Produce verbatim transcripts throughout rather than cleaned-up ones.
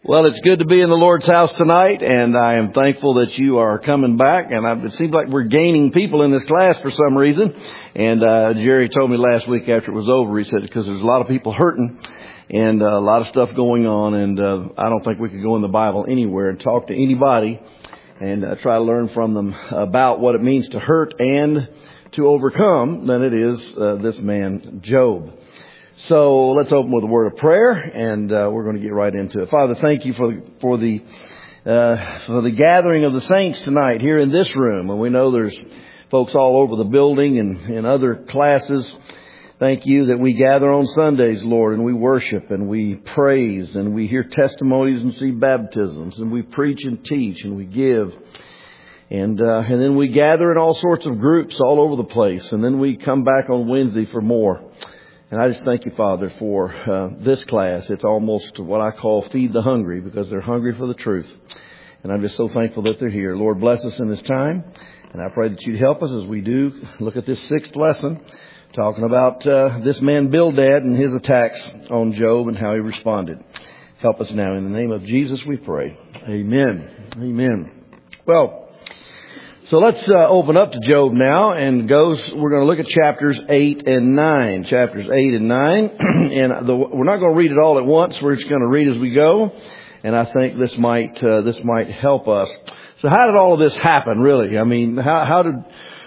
Well, it's good to be in the Lord's house tonight, and I am thankful that you are coming back. And I, it seems like we're gaining people in this class for some reason. And uh, Jerry told me last week after it was over, he said, because there's a lot of people hurting and uh, a lot of stuff going on, and uh, I don't think we could go in the Bible anywhere and talk to anybody and uh, try to learn from them about what it means to hurt and to overcome than it is uh, this man, Job. So let's open with a word of prayer, and uh, we're going to get right into it. Father, thank you for for the uh, for the gathering of the saints tonight here in this room. And we know there's folks all over the building and in other classes. Thank you that we gather on Sundays, Lord, and we worship and we praise and we hear testimonies and see baptisms and we preach and teach and we give. And uh, and then we gather in all sorts of groups all over the place. And then we come back on Wednesday for more. And I just thank you, Father, for uh, this class. It's almost what I call feed the hungry, because they're hungry for the truth. And I'm just so thankful that they're here. Lord, bless us in this time. And I pray that you'd help us as we do look at this sixth lesson, talking about uh, this man Bildad and his attacks on Job and how he responded. Help us now. In the name of Jesus we pray. Amen. Amen. Well, so let's uh, open up to Job now, and goes. We're going to look at chapters eight and nine. Chapters eight and nine, and the, we're not going to read it all at once. We're just going to read as we go, and I think this might uh, this might help us. So, how did all of this happen? Really, I mean, how, how did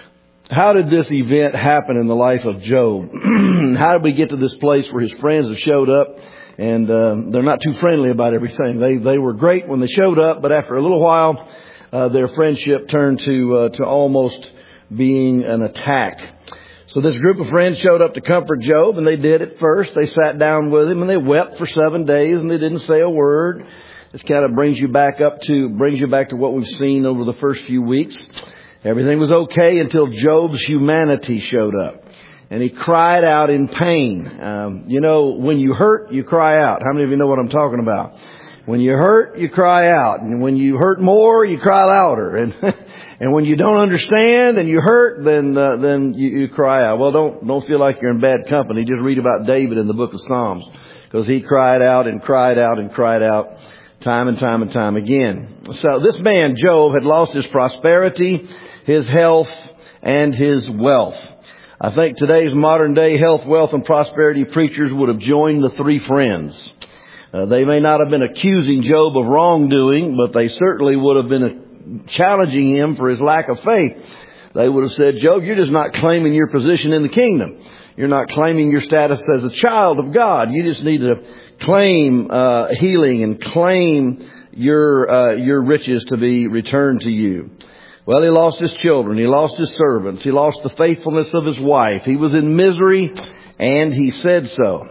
how did this event happen in the life of Job? How did we get to this place where his friends have showed up, and uh, they're not too friendly about everything? They they were great when they showed up, but after a little while, Uh, their friendship turned to uh, to almost being an attack. So this group of friends showed up to comfort Job, and they did at first. They sat down with him and they wept for seven days, and they didn't say a word. This kind of brings you back up to brings you back to what we've seen over the first few weeks. Everything was okay until Job's humanity showed up, and he cried out in pain. Um, you know, when you hurt, you cry out. How many of you know what I'm talking about? When you hurt, you cry out. And when you hurt more, you cry louder. And and when you don't understand and you hurt, then uh, then you, you cry out. Well, don't don't feel like you're in bad company. Just read about David in the book of Psalms, because he cried out and cried out and cried out time and time and time again. So this man, Job, had lost his prosperity, his health, and his wealth. I think today's modern day health, wealth, and prosperity preachers would have joined the three friends. Uh, they may not have been accusing Job of wrongdoing, but they certainly would have been uh, challenging him for his lack of faith. They would have said, Job, you're just not claiming your position in the kingdom. You're not claiming your status as a child of God. You just need to claim uh, healing and claim your uh, your riches to be returned to you. Well, he lost his children. He lost his servants. He lost the faithfulness of his wife. He was in misery, and he said so.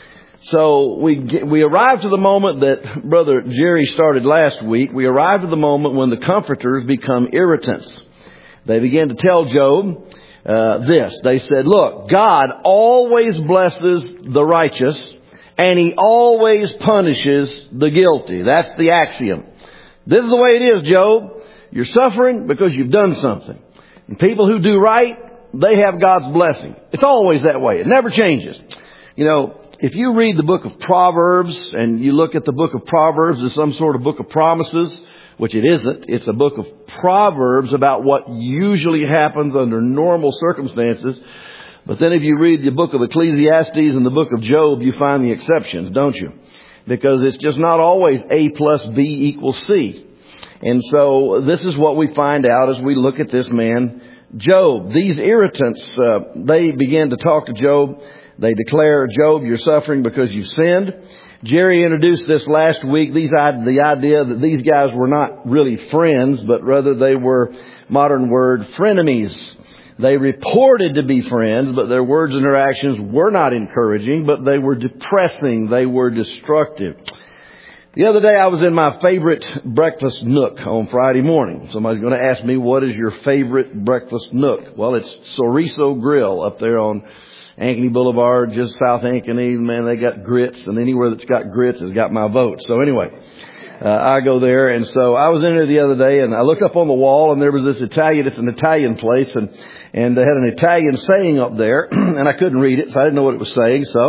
So we get, we arrived to the moment that Brother Jerry started last week. We arrived at the moment when the comforters become irritants. They began to tell Job uh, this. They said, look, God always blesses the righteous, and he always punishes the guilty. That's the axiom. This is the way it is, Job. You're suffering because you've done something. And people who do right, they have God's blessing. It's always that way. It never changes. You know, if you read the book of Proverbs and you look at the book of Proverbs as some sort of book of promises, which it isn't, it's a book of Proverbs about what usually happens under normal circumstances. But then if you read the book of Ecclesiastes and the book of Job, you find the exceptions, don't you? Because it's just not always A plus B equals C. And so this is what we find out as we look at this man, Job. These irritants, uh, they begin to talk to Job. They declare, Job, you're suffering because you've sinned. Jerry introduced this last week, these, the idea that these guys were not really friends, but rather they were, modern word, frenemies. They reported to be friends, but their words and their actions were not encouraging, but they were depressing. They were destructive. The other day I was in my favorite breakfast nook on Friday morning. Somebody's going to ask me, what is your favorite breakfast nook? Well, it's Soriso Grill up there on Ankeny Boulevard, just south Ankeny. Man, they got grits, and anywhere that's got grits has got my vote. So anyway, uh, I go there, and so I was in there the other day, and I looked up on the wall, and there was this Italian. It's an Italian place, and and they had an Italian saying up there, and I couldn't read it, so I didn't know what it was saying. So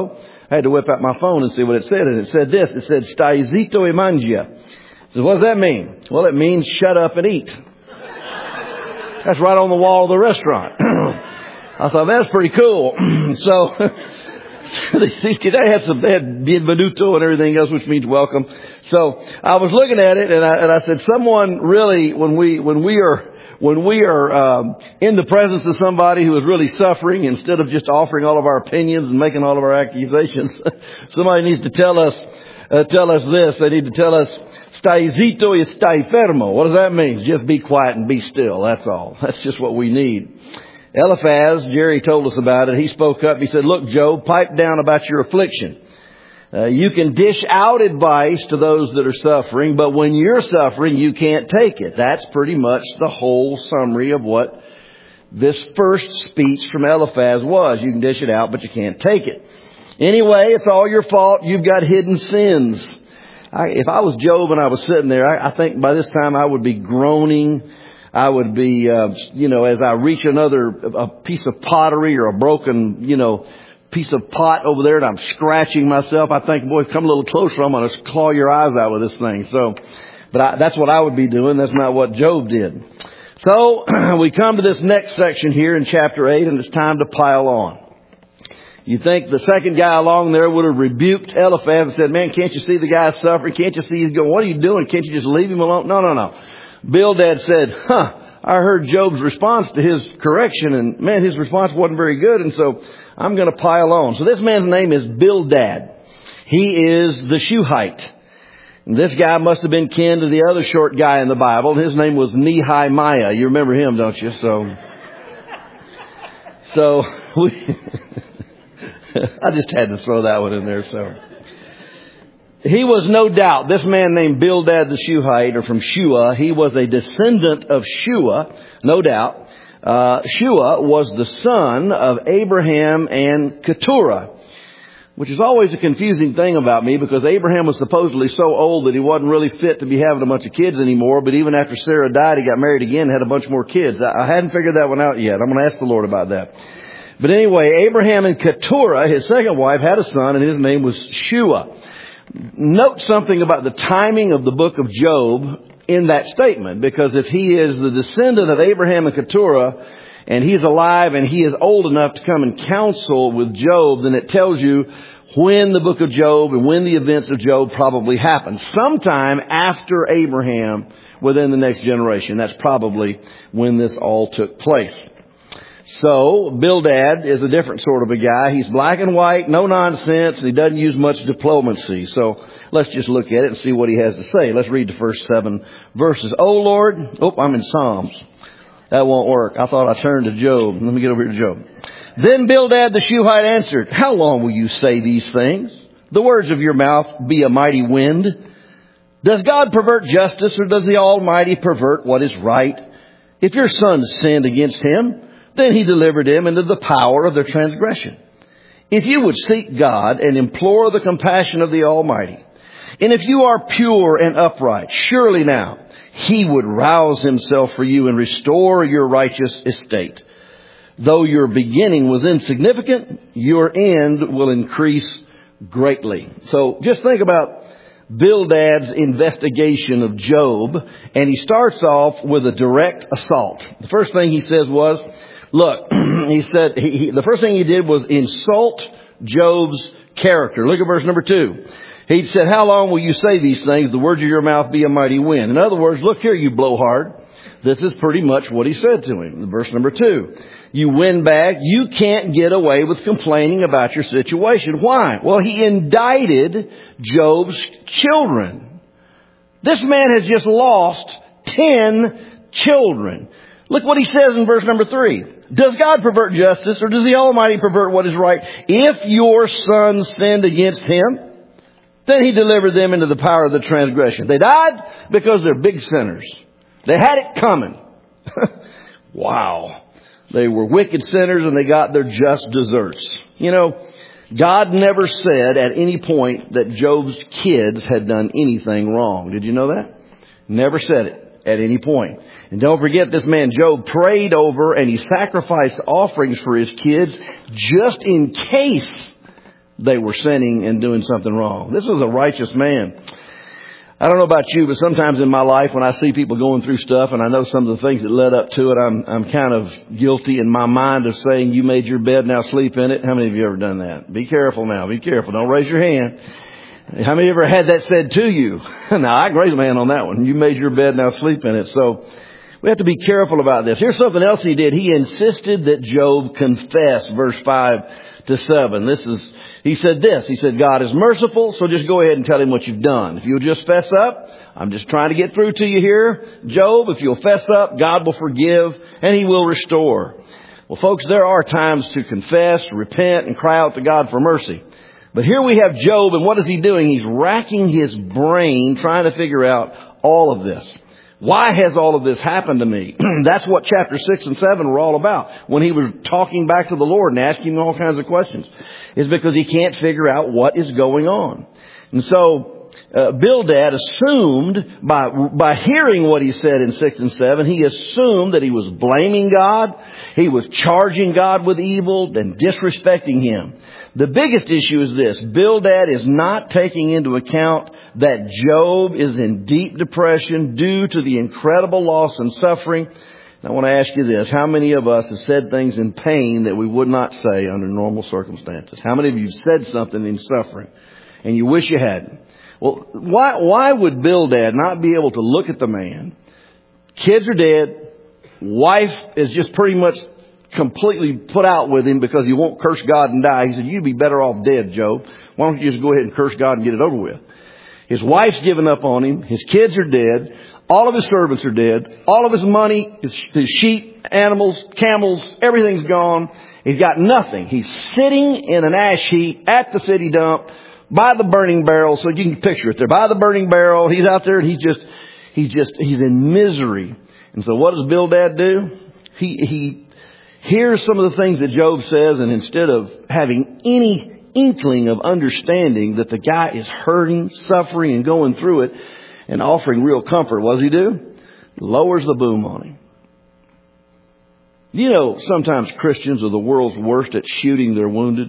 I had to whip out my phone and see what it said. And it said this. It said, Stai zitto e mangia. So what does that mean? Well, it means shut up and eat. That's right on the wall of the restaurant. I thought, that's pretty cool. So, these kids, they had some, they had bienvenuto and everything else, which means welcome. So, I was looking at it and I, and I said, someone really, when we, when we are, when we are, um, in the presence of somebody who is really suffering, instead of just offering all of our opinions and making all of our accusations, somebody needs to tell us, uh, tell us this. They need to tell us, stai zitto e stai fermo. What does that mean? Just be quiet and be still. That's all. That's just what we need. Eliphaz, Jerry told us about it. He spoke up. He said, look, Job, pipe down about your affliction. Uh, you can dish out advice to those that are suffering, but when you're suffering, you can't take it. That's pretty much the whole summary of what this first speech from Eliphaz was. You can dish it out, but you can't take it. Anyway, it's all your fault. You've got hidden sins. I, if I was Job and I was sitting there, I, I think by this time I would be groaning. I would be, uh, you know, as I reach another a piece of pottery or a broken, you know, piece of pot over there and I'm scratching myself. I think, boy, come a little closer. I'm going to claw your eyes out with this thing. So, but I, that's what I would be doing. That's not what Job did. So we come to this next section here in chapter eight, and it's time to pile on. You think the second guy along there would have rebuked Eliphaz and said, man, can't you see the guy suffering? Can't you see he's going, what are you doing? Can't you just leave him alone? No, no, no. Bildad said, huh, I heard Job's response to his correction, and man, his response wasn't very good, and so I'm going to pile on. So this man's name is Bildad. He is the Shuhite. And this guy must have been kin to the other short guy in the Bible. His name was Nehemiah. You remember him, don't you? So, so we, I just had to throw that one in there, so. He was no doubt, this man named Bildad the Shuhite, or from Shua, he was a descendant of Shua, no doubt. Uh, Shua was the son of Abraham and Keturah, which is always a confusing thing about me because Abraham was supposedly so old that he wasn't really fit to be having a bunch of kids anymore. But even after Sarah died, he got married again and had a bunch more kids. I, I hadn't figured that one out yet. I'm going to ask the Lord about that. But anyway, Abraham and Keturah, his second wife, had a son, and his name was Shua. Note something about the timing of the book of Job in that statement, because if he is the descendant of Abraham and Keturah and he's alive and he is old enough to come and counsel with Job, then it tells you when the book of Job and when the events of Job probably happened. Sometime after Abraham, within the next generation. That's probably when this all took place. So, Bildad is a different sort of a guy. He's black and white, no nonsense, and he doesn't use much diplomacy. So, let's just look at it and see what he has to say. Let's read the first seven verses. Oh Lord, oh, I'm in Psalms. That won't work. I thought I turned to Job. Let me get over here to Job. Then Bildad the Shuhite answered, how long will you say these things? The words of your mouth be a mighty wind. Does God pervert justice, or does the Almighty pervert what is right? If your sons sinned against him, then he delivered him into the power of their transgression. If you would seek God and implore the compassion of the Almighty, and if you are pure and upright, surely now he would rouse himself for you and restore your righteous estate. Though your beginning was insignificant, your end will increase greatly. So just think about Bildad's investigation of Job, and he starts off with a direct assault. The first thing he says was, look, he said, he, he, the first thing he did was insult Job's character. Look at verse number two. He said, how long will you say these things? The words of your mouth be a mighty wind. In other words, look here, you blowhard. This is pretty much what he said to him. Verse number two. You windbag, you can't get away with complaining about your situation. Why? Well, he indicted Job's children. This man has just lost ten children. Look what he says in verse number three. Does God pervert justice, or does the Almighty pervert what is right? If your sons sinned against him, then he delivered them into the power of the transgression. They died because they're big sinners. They had it coming. Wow. They were wicked sinners and they got their just deserts. You know, God never said at any point that Job's kids had done anything wrong. Did you know that? Never said it at any point. And don't forget, this man Job prayed over and he sacrificed offerings for his kids just in case they were sinning and doing something wrong. This was a righteous man. I don't know about you, but sometimes in my life when I see people going through stuff and I know some of the things that led up to it, I'm, I'm kind of guilty in my mind of saying, you made your bed, now sleep in it. How many of you ever done that? Be careful now. Be careful. Don't raise your hand. How many of you ever had that said to you? Now, I can raise my hand on that one. You made your bed, now sleep in it. So we have to be careful about this. Here's something else he did. He insisted that Job confess, verse five to seven. This is, he said this. He said, God is merciful, so just go ahead and tell him what you've done. If you'll just fess up, I'm just trying to get through to you here, Job. If you'll fess up, God will forgive and he will restore. Well, folks, there are times to confess, repent, and cry out to God for mercy. But here we have Job, and what is he doing? He's racking his brain trying to figure out all of this. Why has all of this happened to me? That's what chapter six and seven were all about. When he was talking back to the Lord and asking him all kinds of questions, is because he can't figure out what is going on. And so uh, Bildad assumed by by hearing what he said in six and seven, he assumed that he was blaming God, he was charging God with evil and disrespecting him. The biggest issue is this: Bildad is not taking into account that Job is in deep depression due to the incredible loss and suffering. And I want to ask you this: how many of us have said things in pain that we would not say under normal circumstances? How many of you have said something in suffering and you wish you hadn't? Well, why, why would Bildad not be able to look at the man? Kids are dead. Wife is just pretty much completely put out with him because he won't curse God and die. He said, you'd be better off dead, Job. Why don't you just go ahead and curse God and get it over with? His wife's given up on him. His kids are dead. All of his servants are dead. All of his money, his, his sheep, animals, camels, everything's gone. He's got nothing. He's sitting in an ash heap at the city dump by the burning barrel. So you can picture it there. By the burning barrel. He's out there and he's just, he's just, he's in misery. And so what does Bildad do? He, he hears some of the things that Job says, and instead of having any inkling of understanding that the guy is hurting, suffering, and going through it and offering real comfort, what does he do? Lowers the boom on him. You know, sometimes Christians are the world's worst at shooting their wounded.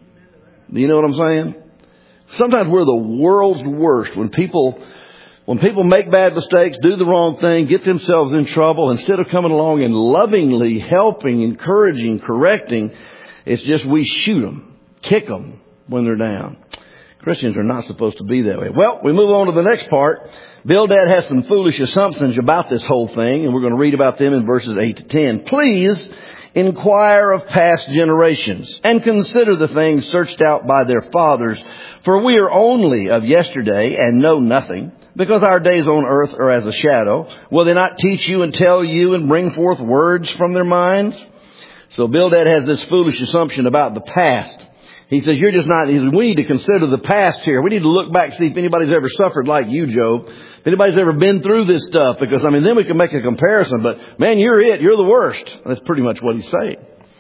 Do you know what I'm saying? Sometimes we're the world's worst when people when people make bad mistakes, do the wrong thing, get themselves in trouble. Instead of coming along and lovingly helping, encouraging, correcting, it's just we shoot them, kick them when they're down. Christians are not supposed to be that way. Well, we move on to the next part. Bildad has some foolish assumptions about this whole thing, and we're going to read about them in verses eight to ten. Please inquire of past generations and consider the things searched out by their fathers. For we are only of yesterday and know nothing, because our days on earth are as a shadow. Will they not teach you and tell you and bring forth words from their minds? So Bildad has this foolish assumption about the past. He says, you're just not, we need to consider the past here. We need to look back, see if anybody's ever suffered like you, Job. If anybody's ever been through this stuff, because I mean, then we can make a comparison, but man, you're it. You're the worst. That's pretty much what he's saying.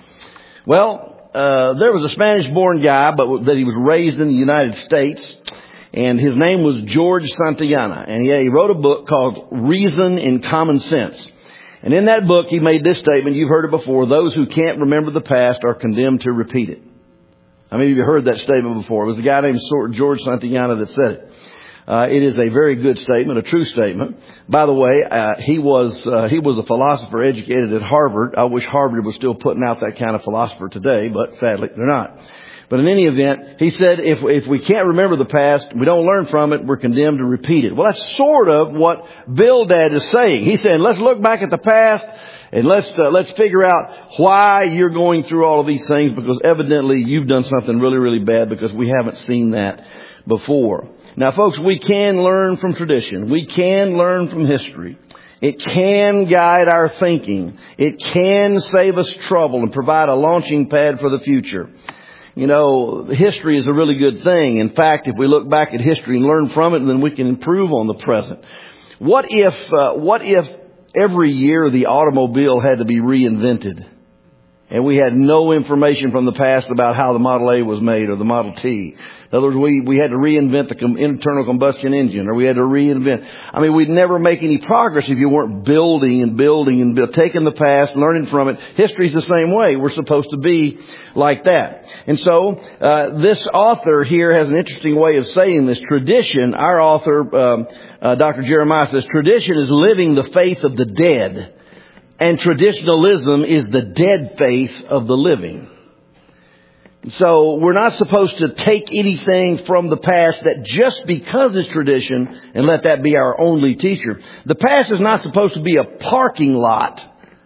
Well, uh, there was a Spanish born guy, but that he was raised in the United States, and his name was George Santayana. And he, he wrote a book called Reason in Common Sense. And in that book, he made this statement. You've heard it before. Those who can't remember the past are condemned to repeat it. How many of you heard that statement before? It was a guy named George Santayana that said it. Uh, it is a very good statement, a true statement. By the way, uh, he was uh, he was a philosopher educated at Harvard. I wish Harvard was still putting out that kind of philosopher today, but sadly they're not. But in any event, he said if if we can't remember the past, we don't learn from it, we're condemned to repeat it. Well, that's sort of what Bildad is saying. He's saying, let's look back at the past and let's uh, let's figure out why you're going through all of these things, because evidently you've done something really, really bad, because we haven't seen that before. Now, folks, we can learn from tradition. We can learn from history. It can guide our thinking. It can save us trouble and provide a launching pad for the future. You know, history is a really good thing. In fact, if we look back at history and learn from it, then we can improve on the present. What if, uh, what if every year the automobile had to be reinvented? and we had no information from the past about how the Model A was made or the Model T. In other words, we, we had to reinvent the com- internal combustion engine, or we had to reinvent. I mean, we'd never make any progress if you weren't building and building and build, taking the past, learning from it. History's the same way. We're supposed to be like that. And so, uh, this author here has an interesting way of saying this. Tradition, our author, um, uh, Doctor Jeremiah says, tradition is living the faith of the dead. And traditionalism is the dead faith of the living. So we're not supposed to take anything from the past that just because it's tradition and let that be our only teacher. The past is not supposed to be a parking lot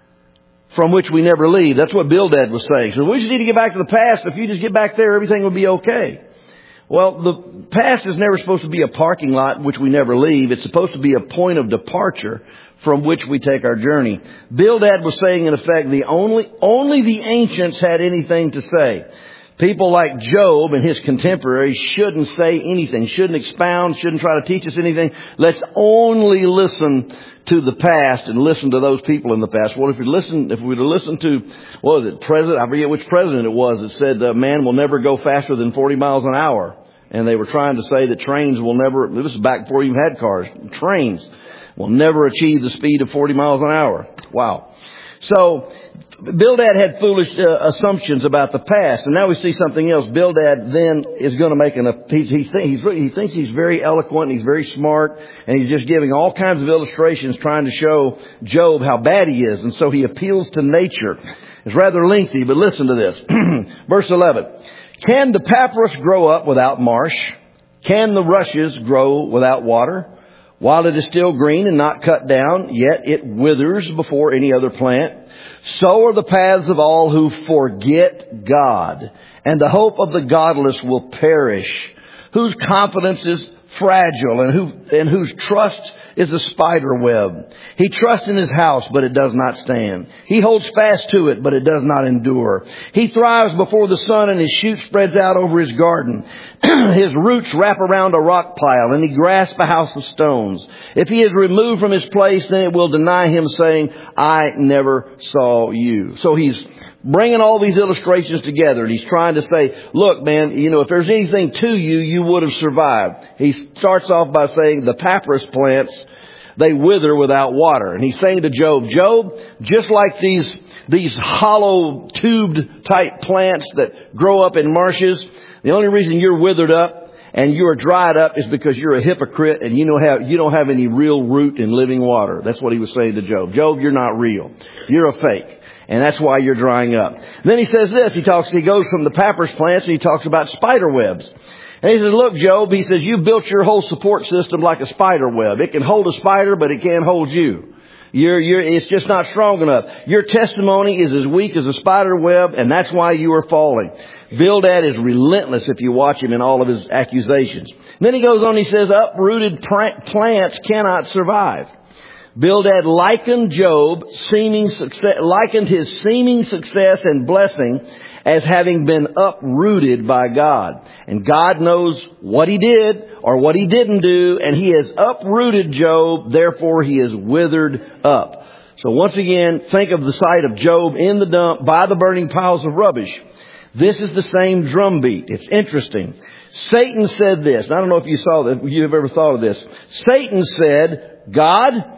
from which we never leave. That's what Bildad was saying. So we just need to get back to the past. If you just get back there, everything will be okay. Well, the past is never supposed to be a parking lot which we never leave. It's supposed to be a point of departure from which we take our journey. Bildad was saying, in effect, the only, only the ancients had anything to say. People like Job and his contemporaries shouldn't say anything, shouldn't expound, shouldn't try to teach us anything. Let's only listen to the past and listen to those people in the past. Well, if we listen, if we were to listen to, what was it, president, I forget which president it was that said, uh, man will never go faster than forty miles an hour. And they were trying to say that trains will never, this was back before you even had cars, trains will never achieve the speed of forty miles an hour. Wow. So, Bildad had foolish uh, assumptions about the past, and now we see something else. Bildad then is going to make an. He, he, he's, he thinks he's very eloquent, and he's very smart, and he's just giving all kinds of illustrations, trying to show Job how bad he is. And so he appeals to nature. It's rather lengthy, but listen to this. Verse eleven: Can the papyrus grow up without marsh? Can the rushes grow without water? While it is still green and not cut down, yet it withers before any other plant. So are the paths of all who forget God, and the hope of the godless will perish. Whose confidence is fragile, and who and whose trust is a spider web. He trusts in his house, but it does not stand. He holds fast to it, but it does not endure. He thrives before the sun, and his shoot spreads out over his garden. His roots wrap around a rock pile, and he grasps a house of stones. If he is removed from his place, then it will deny him, saying, I never saw you. So he's bringing all these illustrations together, and he's trying to say, look, man, you know, if there's anything to you, you would have survived. He starts off by saying the papyrus plants, they wither without water. And he's saying to Job, Job, just like these, these hollow tubed type plants that grow up in marshes, the only reason you're withered up and you're dried up is because you're a hypocrite and you don't have, you don't have any real root in living water. That's what he was saying to Job. Job, you're not real. You're a fake. And that's why you're drying up. And then he says this, he talks, he goes from the papyrus plants and he talks about spider webs. And he says, look, Job, he says, you built your whole support system like a spider web. It can hold a spider, but it can't hold you. You're, you're, it's just not strong enough. Your testimony is as weak as a spider web, and that's why you are falling. Bildad is relentless if you watch him in all of his accusations. And then he goes on, he says, uprooted plants cannot survive. Bildad likened Job, seeming success, likened his seeming success and blessing as having been uprooted by God. And God knows what he did or what he didn't do, and he has uprooted Job, therefore he is withered up. So once again, think of the sight of Job in the dump by the burning piles of rubbish. This is the same drumbeat. It's interesting. Satan said this. I don't know if you saw that, if you've ever thought of this. Satan said, God...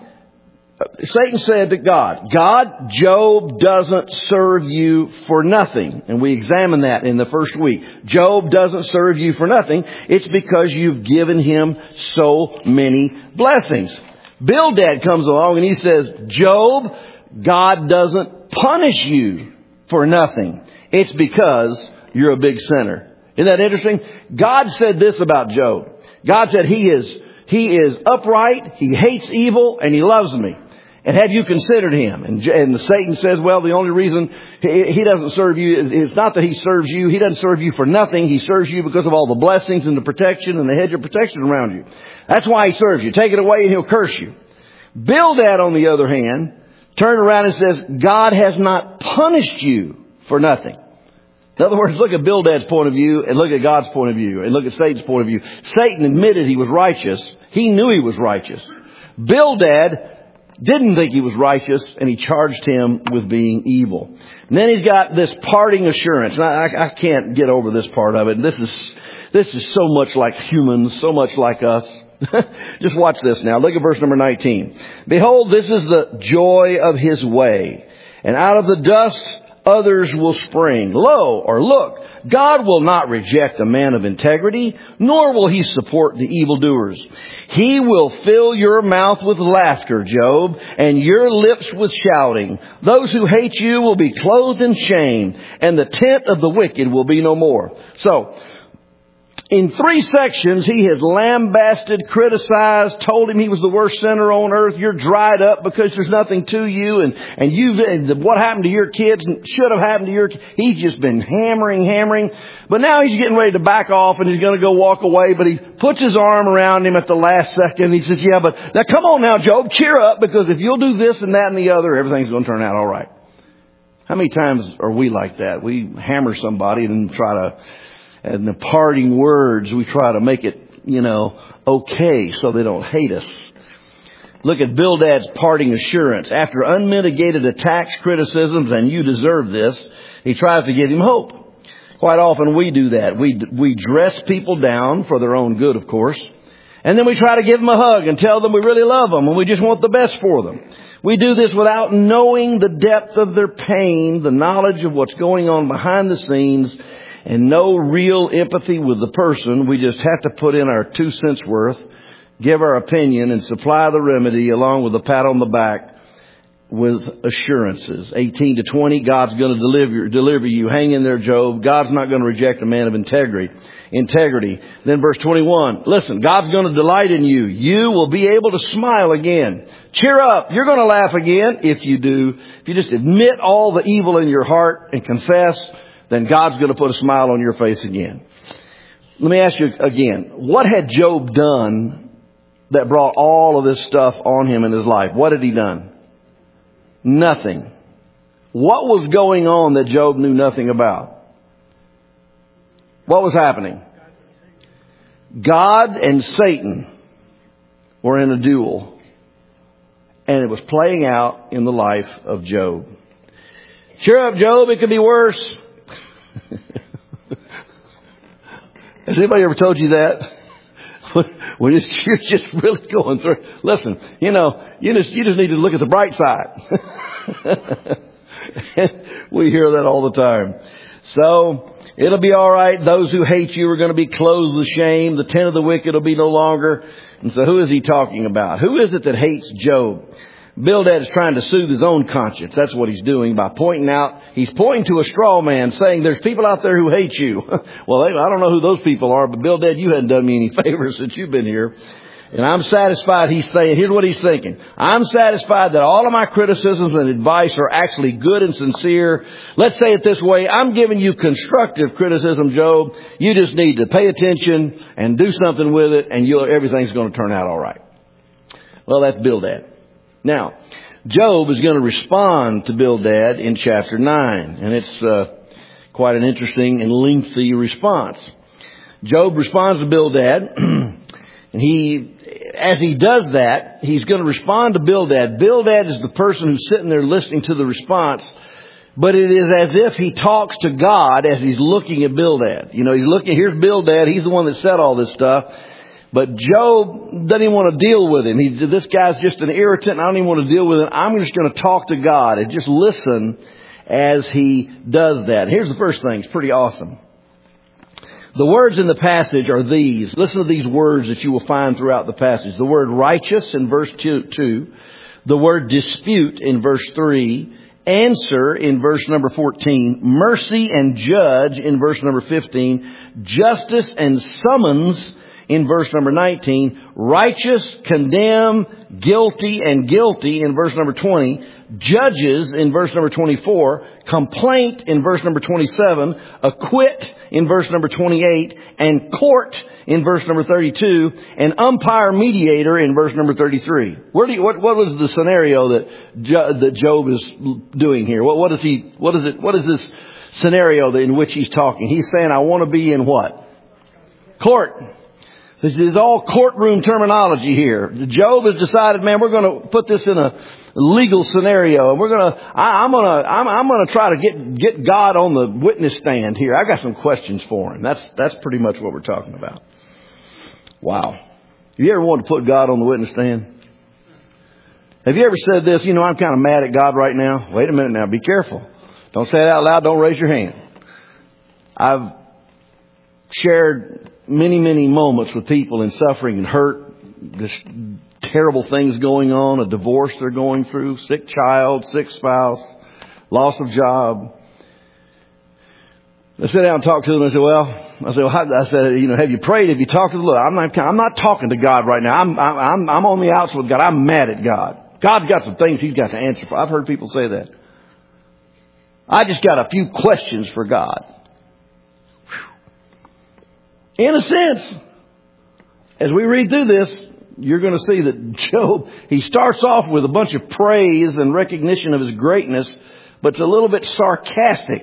Satan said to God, God, Job doesn't serve you for nothing. And we examined that in the first week. Job doesn't serve you for nothing. It's because you've given him so many blessings. Bildad comes along and he says, Job, God doesn't punish you for nothing. It's because you're a big sinner. Isn't that interesting? God said this about Job. God said he is, he is upright, he hates evil, and he loves me. And have you considered him? And, and Satan says, well, the only reason he, he doesn't serve you, it's not that he serves you. He doesn't serve you for nothing. He serves you because of all the blessings and the protection and the hedge of protection around you. That's why he serves you. Take it away and he'll curse you. Bildad, on the other hand, turned around and says, God has not punished you for nothing. In other words, look at Bildad's point of view and look at God's point of view and look at Satan's point of view. Satan admitted he was righteous. He knew he was righteous. Bildad didn't think he was righteous, and he charged him with being evil. And then he's got this parting assurance. And I, I can't get over this part of it. And this is, this is so much like humans, so much like us. Just watch this now. Look at verse number nineteen. Behold, this is the joy of his way, and out of the dust others will spring. Lo, or look, God will not reject a man of integrity, nor will he support the evildoers. He will fill your mouth with laughter, Job, and your lips with shouting. Those who hate you will be clothed in shame, and the tent of the wicked will be no more. So, in three sections, he has lambasted, criticized, told him he was the worst sinner on earth. You're dried up because there's nothing to you. And, and you've, and what happened to your kids should have happened to your kids. He's just been hammering, hammering. But now he's getting ready to back off and he's going to go walk away. But he puts his arm around him at the last second. He says, yeah, but now come on now, Job, cheer up, because if you'll do this and that and the other, everything's going to turn out all right. How many times are we like that? We hammer somebody and try to, and the parting words, we try to make it, you know, okay so they don't hate us. Look at Bildad's parting assurance. After unmitigated attacks, criticisms, and you deserve this, he tries to give him hope. Quite often we do that. We, we dress people down for their own good, of course. And then we try to give them a hug and tell them we really love them and we just want the best for them. We do this without knowing the depth of their pain, the knowledge of what's going on behind the scenes, and no real empathy with the person. We just have to put in our two cents worth, give our opinion, and supply the remedy along with a pat on the back with assurances. eighteen to twenty, God's going to deliver, deliver you. Hang in there, Job. God's not going to reject a man of integrity. Integrity. Then verse twenty-one, listen, God's going to delight in you. You will be able to smile again. Cheer up. You're going to laugh again if you do. If you just admit all the evil in your heart and confess, then God's going to put a smile on your face again. Let me ask you again, what had Job done that brought all of this stuff on him in his life? What had he done? Nothing. What was going on that Job knew nothing about? What was happening? God and Satan were in a duel, and it was playing out in the life of Job. Cheer up, Job, it could be worse. Has anybody ever told you that? When you're just really going through. Listen, you know, you just you just need to look at the bright side. We hear that all the time. So it'll be all right. Those who hate you are going to be clothed with shame. The tent of the wicked will be no longer. And so who is he talking about? Who is it that hates Job? Bildad is trying to soothe his own conscience. That's what he's doing by pointing out. He's pointing to a straw man saying, there's people out there who hate you. Well, I don't know who those people are, but Bildad, you hadn't done me any favors since you've been here. And I'm satisfied, he's saying, here's what he's thinking. I'm satisfied that all of my criticisms and advice are actually good and sincere. Let's say it this way. I'm giving you constructive criticism, Job. You just need to pay attention and do something with it, and you'll, everything's going to turn out all right. Well, that's Bildad. Now, Job is going to respond to Bildad in chapter nine, and it's uh, quite an interesting and lengthy response. Job responds to Bildad, and he, as he does that, he's going to respond to Bildad. Bildad is the person who's sitting there listening to the response, but it is as if he talks to God as he's looking at Bildad. You know, he's looking, here's Bildad, he's the one that said all this stuff. But Job doesn't even want to deal with him. He, this guy's just an irritant. I don't even want to deal with him. I'm just going to talk to God and just listen as he does that. Here's the first thing. It's pretty awesome. The words in the passage are these. Listen to these words that you will find throughout the passage. The word righteous in verse two. The word dispute in verse three. Answer in verse number fourteen. Mercy and judge in verse number fifteen. Justice and summons in verse number nineteen, righteous, condemn, guilty, and guilty in verse number twenty, judges in verse number twenty-four, complaint in verse number twenty-seven, acquit in verse number twenty-eight, and court in verse number thirty-two, and umpire mediator in verse number thirty-three. Where do you, what, what was the scenario that jo, that Job is doing here? What, what is he? What is it? What is this scenario in which he's talking? He's saying, "I want to be in what? Court." This is all courtroom terminology here. Job has decided, man, we're going to put this in a legal scenario, and we're going to, I'm going to, I'm, I'm going to try to get, get God on the witness stand here. I got some questions for him. That's, that's pretty much what we're talking about. Wow. Have you ever wanted to put God on the witness stand? Have you ever said this, you know, I'm kind of mad at God right now? Wait a minute now, be careful. Don't say it out loud, don't raise your hand. I've shared many, many moments with people in suffering and hurt, just terrible things going on, a divorce they're going through, sick child, sick spouse, loss of job. I sit down and talk to them. I said, well, I said, well, I said, you know, have you prayed? Have you talked to the Lord? I'm not, I'm not talking to God right now. I'm, I'm, I'm on the outs with God. I'm mad at God. God's got some things He's got to answer for. I've heard people say that. I just got a few questions for God. Whew. In a sense, as we read through this, you're going to see that Job, he starts off with a bunch of praise and recognition of his greatness, but it's a little bit sarcastic.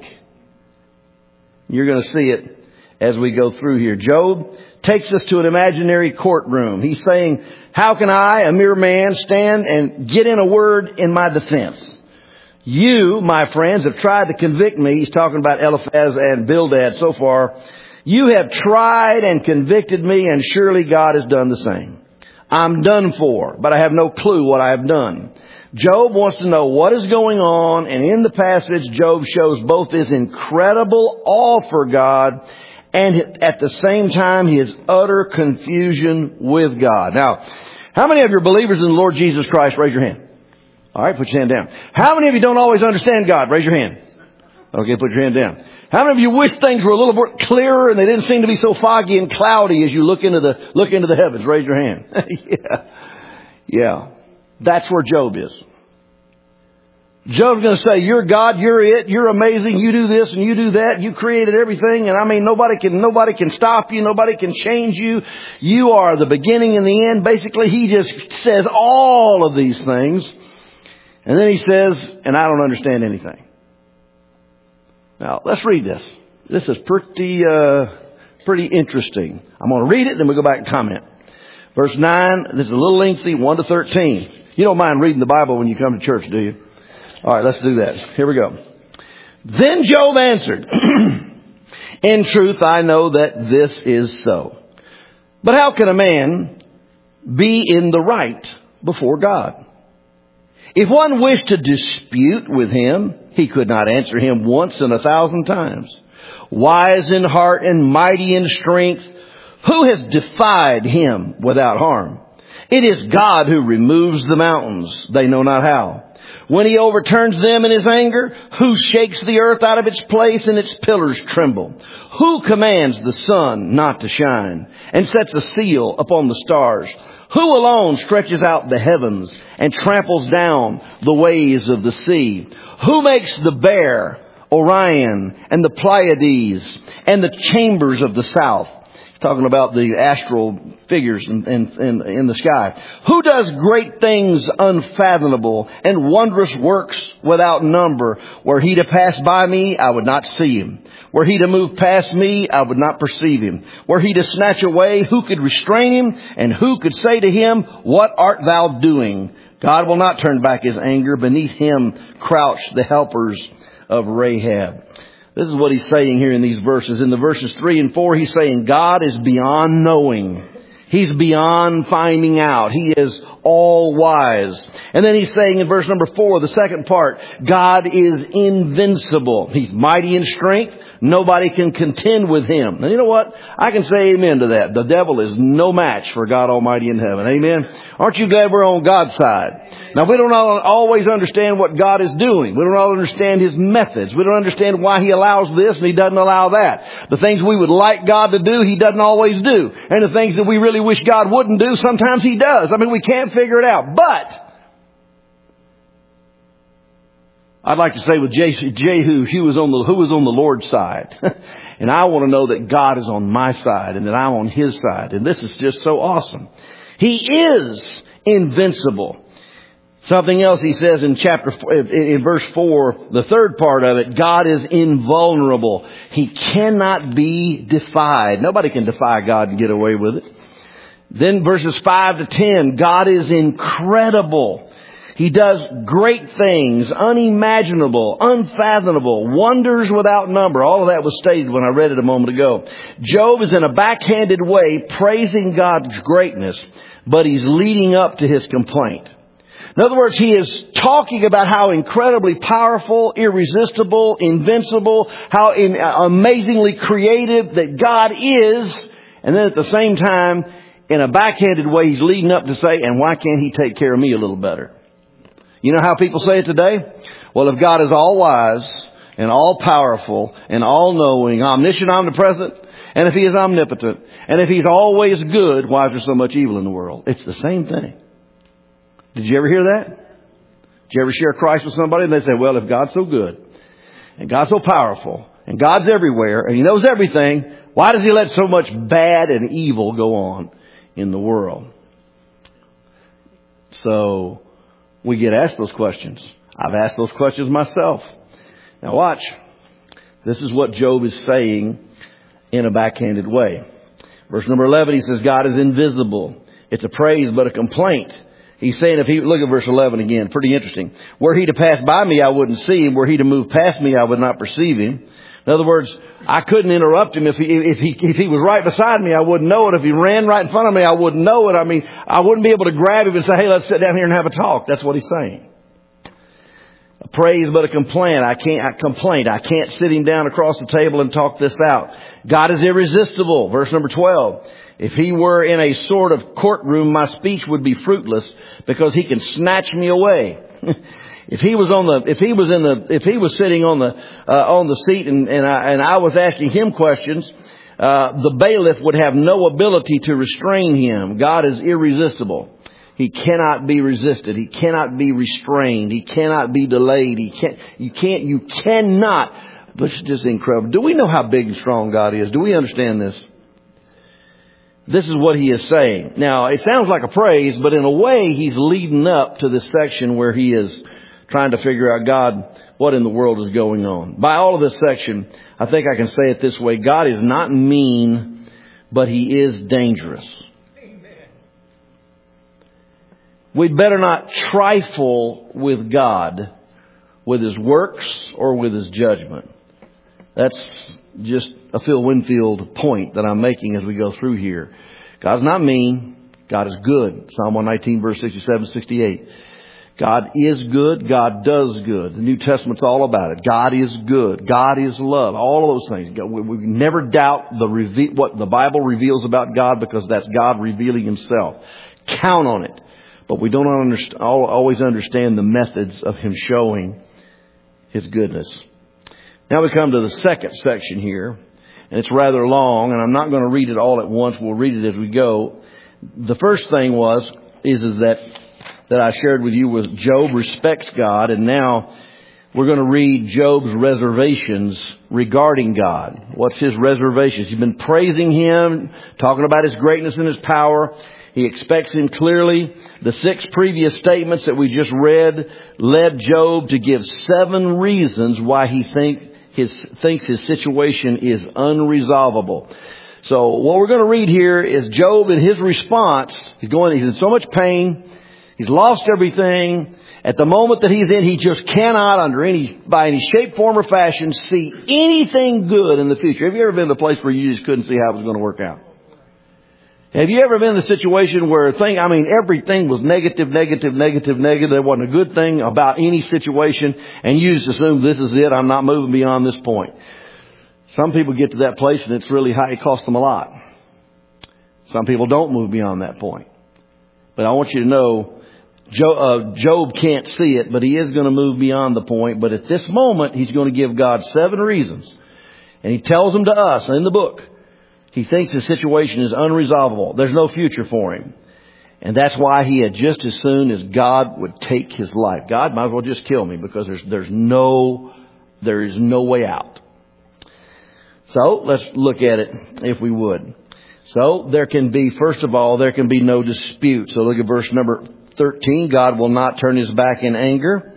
You're going to see it as we go through here. Job takes us to an imaginary courtroom. He's saying, how can I, a mere man, stand and get in a word in my defense? You, my friends, have tried to convict me. He's talking about Eliphaz and Bildad so far. You have tried and convicted me, and surely God has done the same. I'm done for, but I have no clue what I have done. Job wants to know what is going on, and in the passage, Job shows both his incredible awe for God and at the same time his utter confusion with God. Now, how many of you are believers in the Lord Jesus Christ? Raise your hand. All right, put your hand down. How many of you don't always understand God? Raise your hand. Okay, put your hand down. How many of you wish things were a little more clearer and they didn't seem to be so foggy and cloudy as you look into the look into the heavens? Raise your hand. yeah. Yeah. That's where Job is. Job's going to say, you're God, you're it, you're amazing, you do this and you do that, you created everything, and I mean nobody can nobody can stop you, nobody can change you. You are the beginning and the end. Basically, he just says all of these things. And then he says, and I don't understand anything. Now, let's read this. This is pretty, uh, pretty interesting. I'm going to read it, then we'll go back and comment. Verse nine, this is a little lengthy, one to thirteen. You don't mind reading the Bible when you come to church, do you? All right, let's do that. Here we go. Then Job answered, in truth, I know that this is so. But how can a man be in the right before God? If one wished to dispute with him, he could not answer him once in a thousand times. Wise in heart and mighty in strength, who has defied him without harm? It is God who removes the mountains. They know not how. When he overturns them in his anger, who shakes the earth out of its place and its pillars tremble? Who commands the sun not to shine and sets a seal upon the stars? Who alone stretches out the heavens and tramples down the ways of the sea? Who makes the bear, Orion, and the Pleiades, and the chambers of the south? Talking about the astral figures in, in, in, in the sky. Who does great things unfathomable and wondrous works without number? Were he to pass by me, I would not see him. Were he to move past me, I would not perceive him. Were he to snatch away, who could restrain him? And who could say to him, what art thou doing? God will not turn back his anger. Beneath him crouch the helpers of Rahab. This is what he's saying here in these verses. In the verses three and four, he's saying God is beyond knowing. He's beyond finding out. He is all wise. And then he's saying in verse number four, the second part, God is invincible. He's mighty in strength. Nobody can contend with him. And you know what? I can say amen to that. The devil is no match for God Almighty in heaven. Amen. Aren't you glad we're on God's side? Now, we don't always understand what God is doing. We don't all understand his methods. We don't understand why he allows this and he doesn't allow that. The things we would like God to do, he doesn't always do. And the things that we really wish God wouldn't do, sometimes he does. I mean, we can't figure it out. But I'd like to say with Jehu, he was on the, who was on the Lord's side. And I want to know that God is on my side and that I'm on his side. And this is just so awesome. He is invincible. Something else he says in chapter, in verse four, the third part of it, God is invulnerable. He cannot be defied. Nobody can defy God and get away with it. Then verses five to ten, God is incredible. He does great things, unimaginable, unfathomable, wonders without number. All of that was stated when I read it a moment ago. Job is in a backhanded way praising God's greatness, but he's leading up to his complaint. In other words, he is talking about how incredibly powerful, irresistible, invincible, how in, uh, amazingly creative that God is. And then at the same time, in a backhanded way, he's leading up to say, and why can't he take care of me a little better? You know how people say it today? Well, if God is all wise and all powerful and all knowing, omniscient, omnipresent, and if he is omnipotent, and if he's always good, why is there so much evil in the world? It's the same thing. Did you ever hear that? Did you ever share Christ with somebody and they say, well, if God's so good and God's so powerful and God's everywhere and he knows everything, why does he let so much bad and evil go on in the world? So we get asked those questions. I've asked those questions myself. Now watch. This is what Job is saying in a backhanded way. Verse number eleven, he says, God is invisible. It's a praise but a complaint. He's saying if he, look at verse eleven again, pretty interesting. Were he to pass by me, I wouldn't see him. Were he to move past me, I would not perceive him. In other words, I couldn't interrupt him. If he, if he, if he was right beside me, I wouldn't know it. If he ran right in front of me, I wouldn't know it. I mean, I wouldn't be able to grab him and say, hey, let's sit down here and have a talk. That's what he's saying. A praise but a complaint. I can't, I complaint. I can't sit him down across the table and talk this out. God is irresistible. Verse number twelve. If he were in a sort of courtroom, my speech would be fruitless because he can snatch me away. If he was on the, if he was in the, if he was sitting on the, uh, on the seat and, and I, and I was asking him questions, uh, the bailiff would have no ability to restrain him. God is irresistible. He cannot be resisted. He cannot be restrained. He cannot be delayed. He can't, you can't, you cannot. This is just incredible. Do we know how big and strong God is? Do we understand this? This is what he is saying. Now, it sounds like a praise, but in a way, he's leading up to this section where he is trying to figure out, God, what in the world is going on? By all of this section, I think I can say it this way. God is not mean, but he is dangerous. Amen. We'd better not trifle with God, with his works or with his judgment. That's just a Phil Winfield point that I'm making as we go through here. God's not mean. God is good. Psalm one nineteen, verse sixty-seven, sixty-eight. God is good. God does good. The New Testament's all about it. God is good. God is love. All of those things. We never doubt the reve- what the Bible reveals about God because that's God revealing himself. Count on it. But we don't understand, always understand the methods of him showing his goodness. Now we come to the second section here. And it's rather long, and I'm not going to read it all at once. We'll read it as we go. The first thing was, is, is that, that I shared with you was Job respects God, and now we're going to read Job's reservations regarding God. What's his reservations? He's been praising him, talking about his greatness and his power. He expects him clearly. The six previous statements that we just read led Job to give seven reasons why he think his, thinks his situation is unresolvable. So what we're going to read here is Job in his response. He's going, he's in so much pain. He's lost everything. At the moment that he's in, he just cannot, under any, by any shape, form, or fashion, see anything good in the future. Have you ever been in a place where you just couldn't see how it was going to work out? Have you ever been in a situation where thing, I mean, everything was negative, negative, negative, negative. There wasn't a good thing about any situation, and you just assume this is it. I'm not moving beyond this point. Some people get to that place and it's really high. It costs them a lot. Some people don't move beyond that point. But I want you to know, Job, uh, Job can't see it, but he is going to move beyond the point. But at this moment, he's going to give God seven reasons. And he tells them to us in the book. He thinks his situation is unresolvable. There's no future for him. And that's why he had just as soon as God would take his life. God might as well just kill me because there's, there's no, there is no way out. So let's look at it if we would. So there can be, first of all, there can be no dispute. So look at verse number thirteen. God will not turn his back in anger.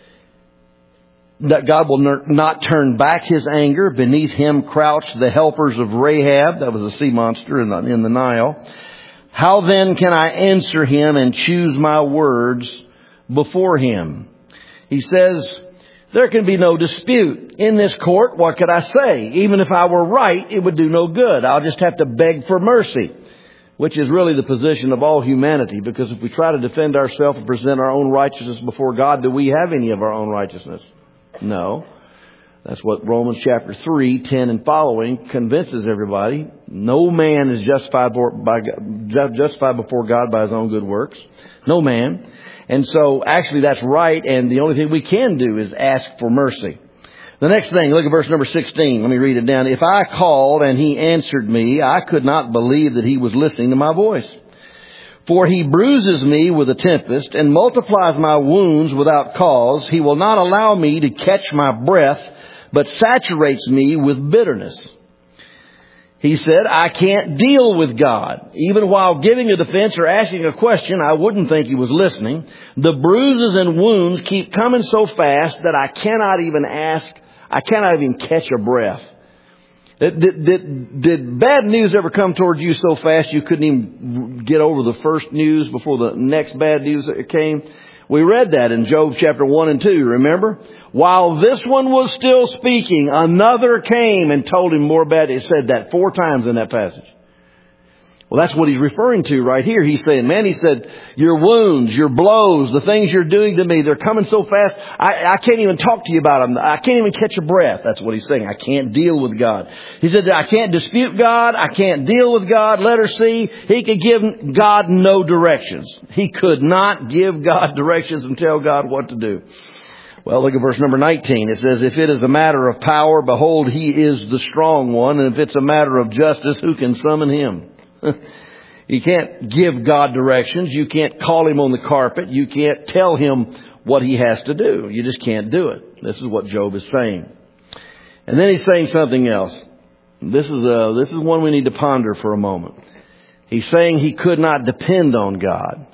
That God will not turn back his anger. Beneath him crouched the helpers of Rahab. That was a sea monster in the, in the Nile. How then can I answer him and choose my words before him? He says, there can be no dispute. In this court, what could I say? Even if I were right, it would do no good. I'll just have to beg for mercy, which is really the position of all humanity, because if we try to defend ourselves and present our own righteousness before God, do we have any of our own righteousness? No. That's what Romans chapter three, ten and following convinces everybody. No man is justified by, justified before God by his own good works. No man. And so actually that's right, and the only thing we can do is ask for mercy. The next thing, look at verse number sixteen. Let me read it down. If I called and he answered me, I could not believe that he was listening to my voice. For he bruises me with a tempest and multiplies my wounds without cause. He will not allow me to catch my breath, but saturates me with bitterness. He said, I can't deal with God. Even while giving a defense or asking a question, I wouldn't think he was listening. The bruises and wounds keep coming so fast that I cannot even ask, I cannot even catch a breath. Did, did, did, did bad news ever come towards you so fast you couldn't even get over the first news before the next bad news came? We read that in Job chapter one and two, remember? While this one was still speaking, another came and told him more bad. It said that four times in that passage. Well, that's what he's referring to right here. He's saying, man, he said, your wounds, your blows, the things you're doing to me, they're coming so fast, I, I can't even talk to you about them. I can't even catch a breath. That's what he's saying. I can't deal with God. He said, I can't dispute God. I can't deal with God. Letter C, he could give God no directions. He could not give God directions and tell God what to do. Well, look at verse number nineteen. It says, if it is a matter of power, behold, he is the strong one. And if it's a matter of justice, who can summon him? You can't give God directions. You can't call him on the carpet. You can't tell him what he has to do. You just can't do it. This is what Job is saying. And then he's saying something else. This is a, this is one we need to ponder for a moment. He's saying he could not depend on God.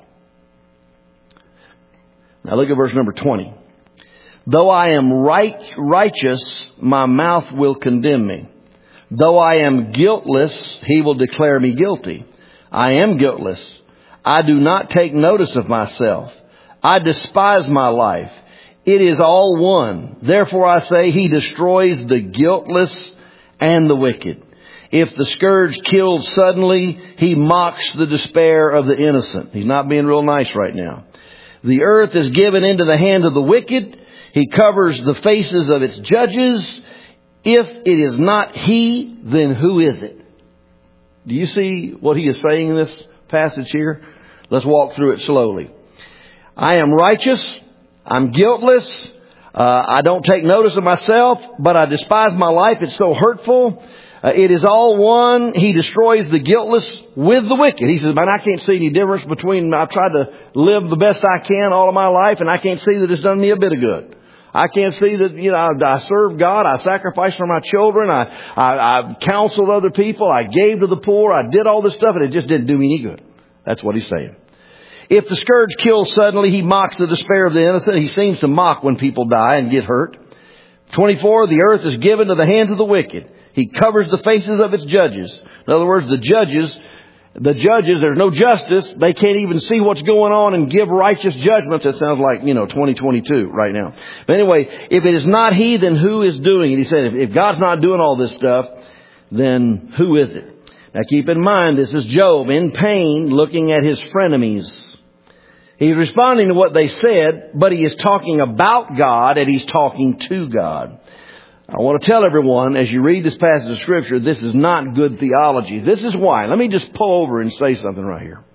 Now look at verse number twenty. Though I am right, righteous, my mouth will condemn me. Though I am guiltless, he will declare me guilty. I am guiltless. I do not take notice of myself. I despise my life. It is all one. Therefore I say he destroys the guiltless and the wicked. If the scourge kills suddenly, he mocks the despair of the innocent. He's not being real nice right now. The earth is given into the hand of the wicked. He covers the faces of its judges. If it is not he, then who is it? Do you see what he is saying in this passage here? Let's walk through it slowly. I am righteous. I'm guiltless. Uh, I don't take notice of myself, but I despise my life. It's so hurtful. Uh, it is all one. He destroys the guiltless with the wicked. He says, man, I can't see any difference between, I've tried to live the best I can all of my life, and I can't see that it's done me a bit of good. I can't see that, you know, I, I served God. I sacrificed for my children. I, I, I counseled other people. I gave to the poor. I did all this stuff, and it just didn't do me any good. That's what he's saying. If the scourge kills suddenly, he mocks the despair of the innocent. He seems to mock when people die and get hurt. twenty-four, the earth is given to the hands of the wicked. He covers the faces of its judges. In other words, the judges, the judges, there's no justice. They can't even see what's going on and give righteous judgments. That sounds like, you know, twenty twenty-two right now. But anyway, if it is not he, then who is doing it? He said, if, if God's not doing all this stuff, then who is it? Now keep in mind, this is Job in pain looking at his frenemies. He's responding to what they said, but he is talking about God and he's talking to God. I want to tell everyone, as you read this passage of Scripture, this is not good theology. This is why. Let me just pull over and say something right here.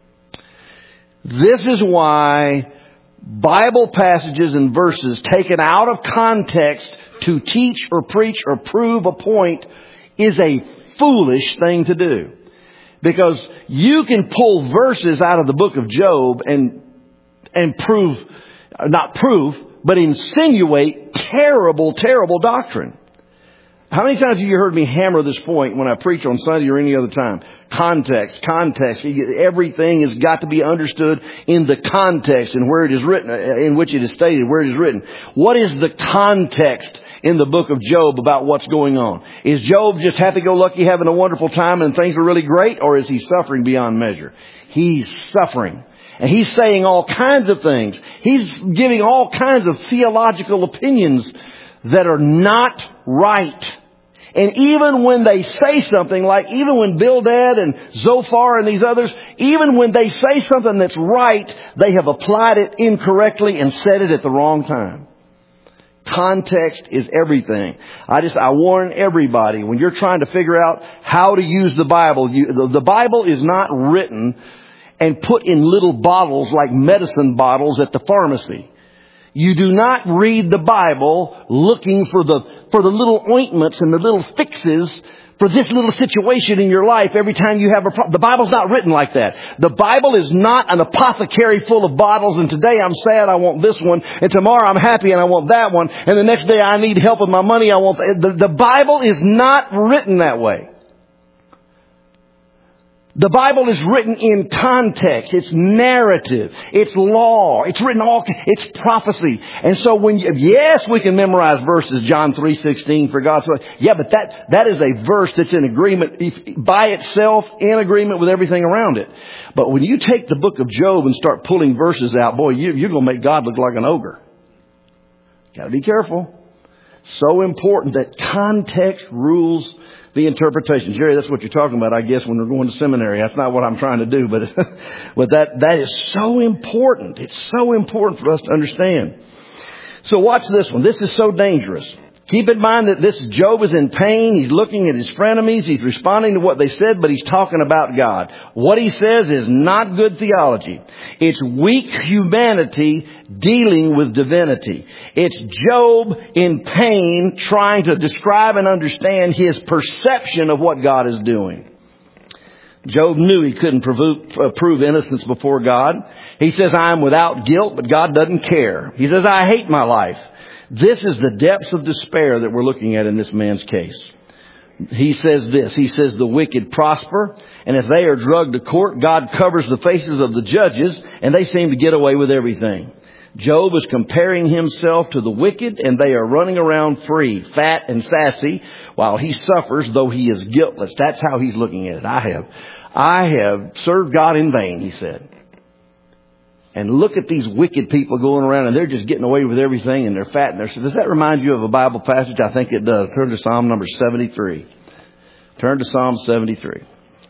This is why Bible passages and verses taken out of context to teach or preach or prove a point is a foolish thing to do. Because you can pull verses out of the book of Job and and prove, not prove, but insinuate terrible, terrible doctrine. How many times have you heard me hammer this point when I preach on Sunday or any other time? Context, context. Everything has got to be understood in the context in where it is written, in which it is stated, where it is written. What is the context in the book of Job about what's going on. Is Job just happy-go-lucky having a wonderful time and things are really great, or is he suffering beyond measure? He's suffering. And he's saying all kinds of things. He's giving all kinds of theological opinions that are not right. And even when they say something, like even when Bildad and Zophar and these others, even when they say something that's right, they have applied it incorrectly and said it at the wrong time. Context is everything. I just, I warn everybody, when you're trying to figure out how to use the Bible, you, the, the Bible is not written and put in little bottles like medicine bottles at the pharmacy. You do not read the Bible looking for the, for the little ointments and the little fixes for this little situation in your life every time you have a problem. The Bible's not written like that. The Bible is not an apothecary full of bottles, and today I'm sad, I want this one, and tomorrow I'm happy and I want that one, and the next day I need help with my money, I want that. The, the Bible is not written that way. The Bible is written in context. It's narrative. It's law. It's written all, it's prophecy. And so when you, yes, we can memorize verses, John three sixteen, for God's sake. Yeah, but that, that is a verse that's in agreement, if, by itself, in agreement with everything around it. But when you take the book of Job and start pulling verses out, boy, you, you're going to make God look like an ogre. Got to be careful. So important that context rules the interpretation. Jerry, that's what you're talking about, I guess, when we're going to seminary. That's not what I'm trying to do, but, but that, that is so important. It's so important for us to understand. So watch this one. This is so dangerous. Keep in mind that this Job is in pain. He's looking at his frenemies. He's responding to what they said, but he's talking about God. What he says is not good theology. It's weak humanity dealing with divinity. It's Job in pain trying to describe and understand his perception of what God is doing. Job knew he couldn't prove, uh, prove innocence before God. He says, I am without guilt, but God doesn't care. He says, I hate my life. This is the depths of despair that we're looking at in this man's case. He says this, he says the wicked prosper, and if they are drugged to court, God covers the faces of the judges, and they seem to get away with everything. Job is comparing himself to the wicked, and they are running around free, fat and sassy, while he suffers, though he is guiltless. That's how he's looking at it. I have, I have served God in vain, he said. And look at these wicked people going around, and they're just getting away with everything, and they're fat. And they're, does that remind you of a Bible passage? I think it does. Turn to Psalm number seventy-three. Turn to Psalm seventy-three.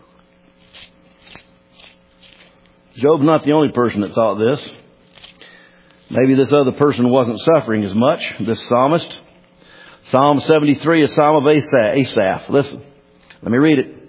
Job's not the only person that thought this. Maybe this other person wasn't suffering as much, this psalmist. Psalm seventy-three is Psalm of Asaph. Listen, let me read it.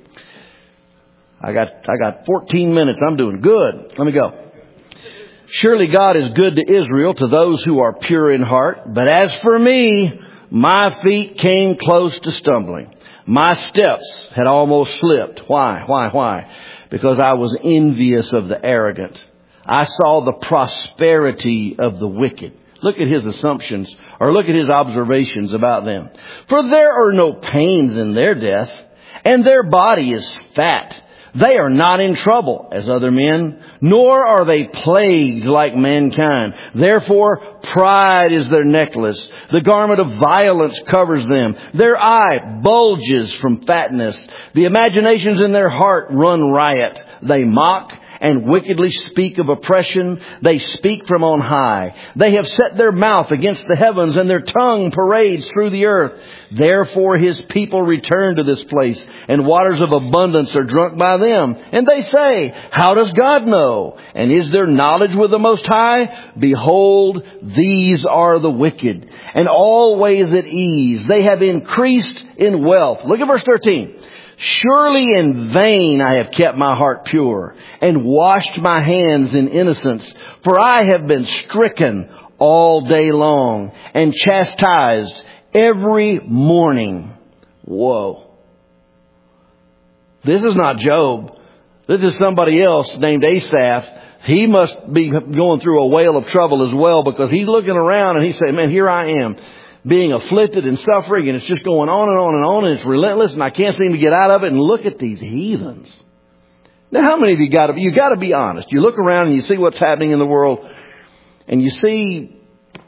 I got, I got fourteen minutes. I'm doing good. Let me go. Surely God is good to Israel, to those who are pure in heart. But as for me, my feet came close to stumbling. My steps had almost slipped. Why? Why? Why? Because I was envious of the arrogant. I saw the prosperity of the wicked. Look at his assumptions, or look at his observations about them. For there are no pains in their death, and their body is fat. They are not in trouble as other men, nor are they plagued like mankind. Therefore, pride is their necklace. The garment of violence covers them. Their eye bulges from fatness. The imaginations in their heart run riot. They mock and wickedly speak of oppression. They speak from on high. They have set their mouth against the heavens, and their tongue parades through the earth. Therefore his people return to this place, and waters of abundance are drunk by them. And they say, how does God know? And is there knowledge with the Most High? Behold, these are the wicked, and always at ease. They have increased in wealth. Look at verse thirteen. Surely in vain I have kept my heart pure and washed my hands in innocence. For I have been stricken all day long and chastised every morning. Whoa. This is not Job. This is somebody else named Asaph. He must be going through a whale of trouble as well, because he's looking around and he's saying, man, here I am, being afflicted and suffering, and it's just going on and on and on, and it's relentless, and I can't seem to get out of it. And look at these heathens. Now, how many of you got to be, you got to be honest. You look around and you see what's happening in the world, and you see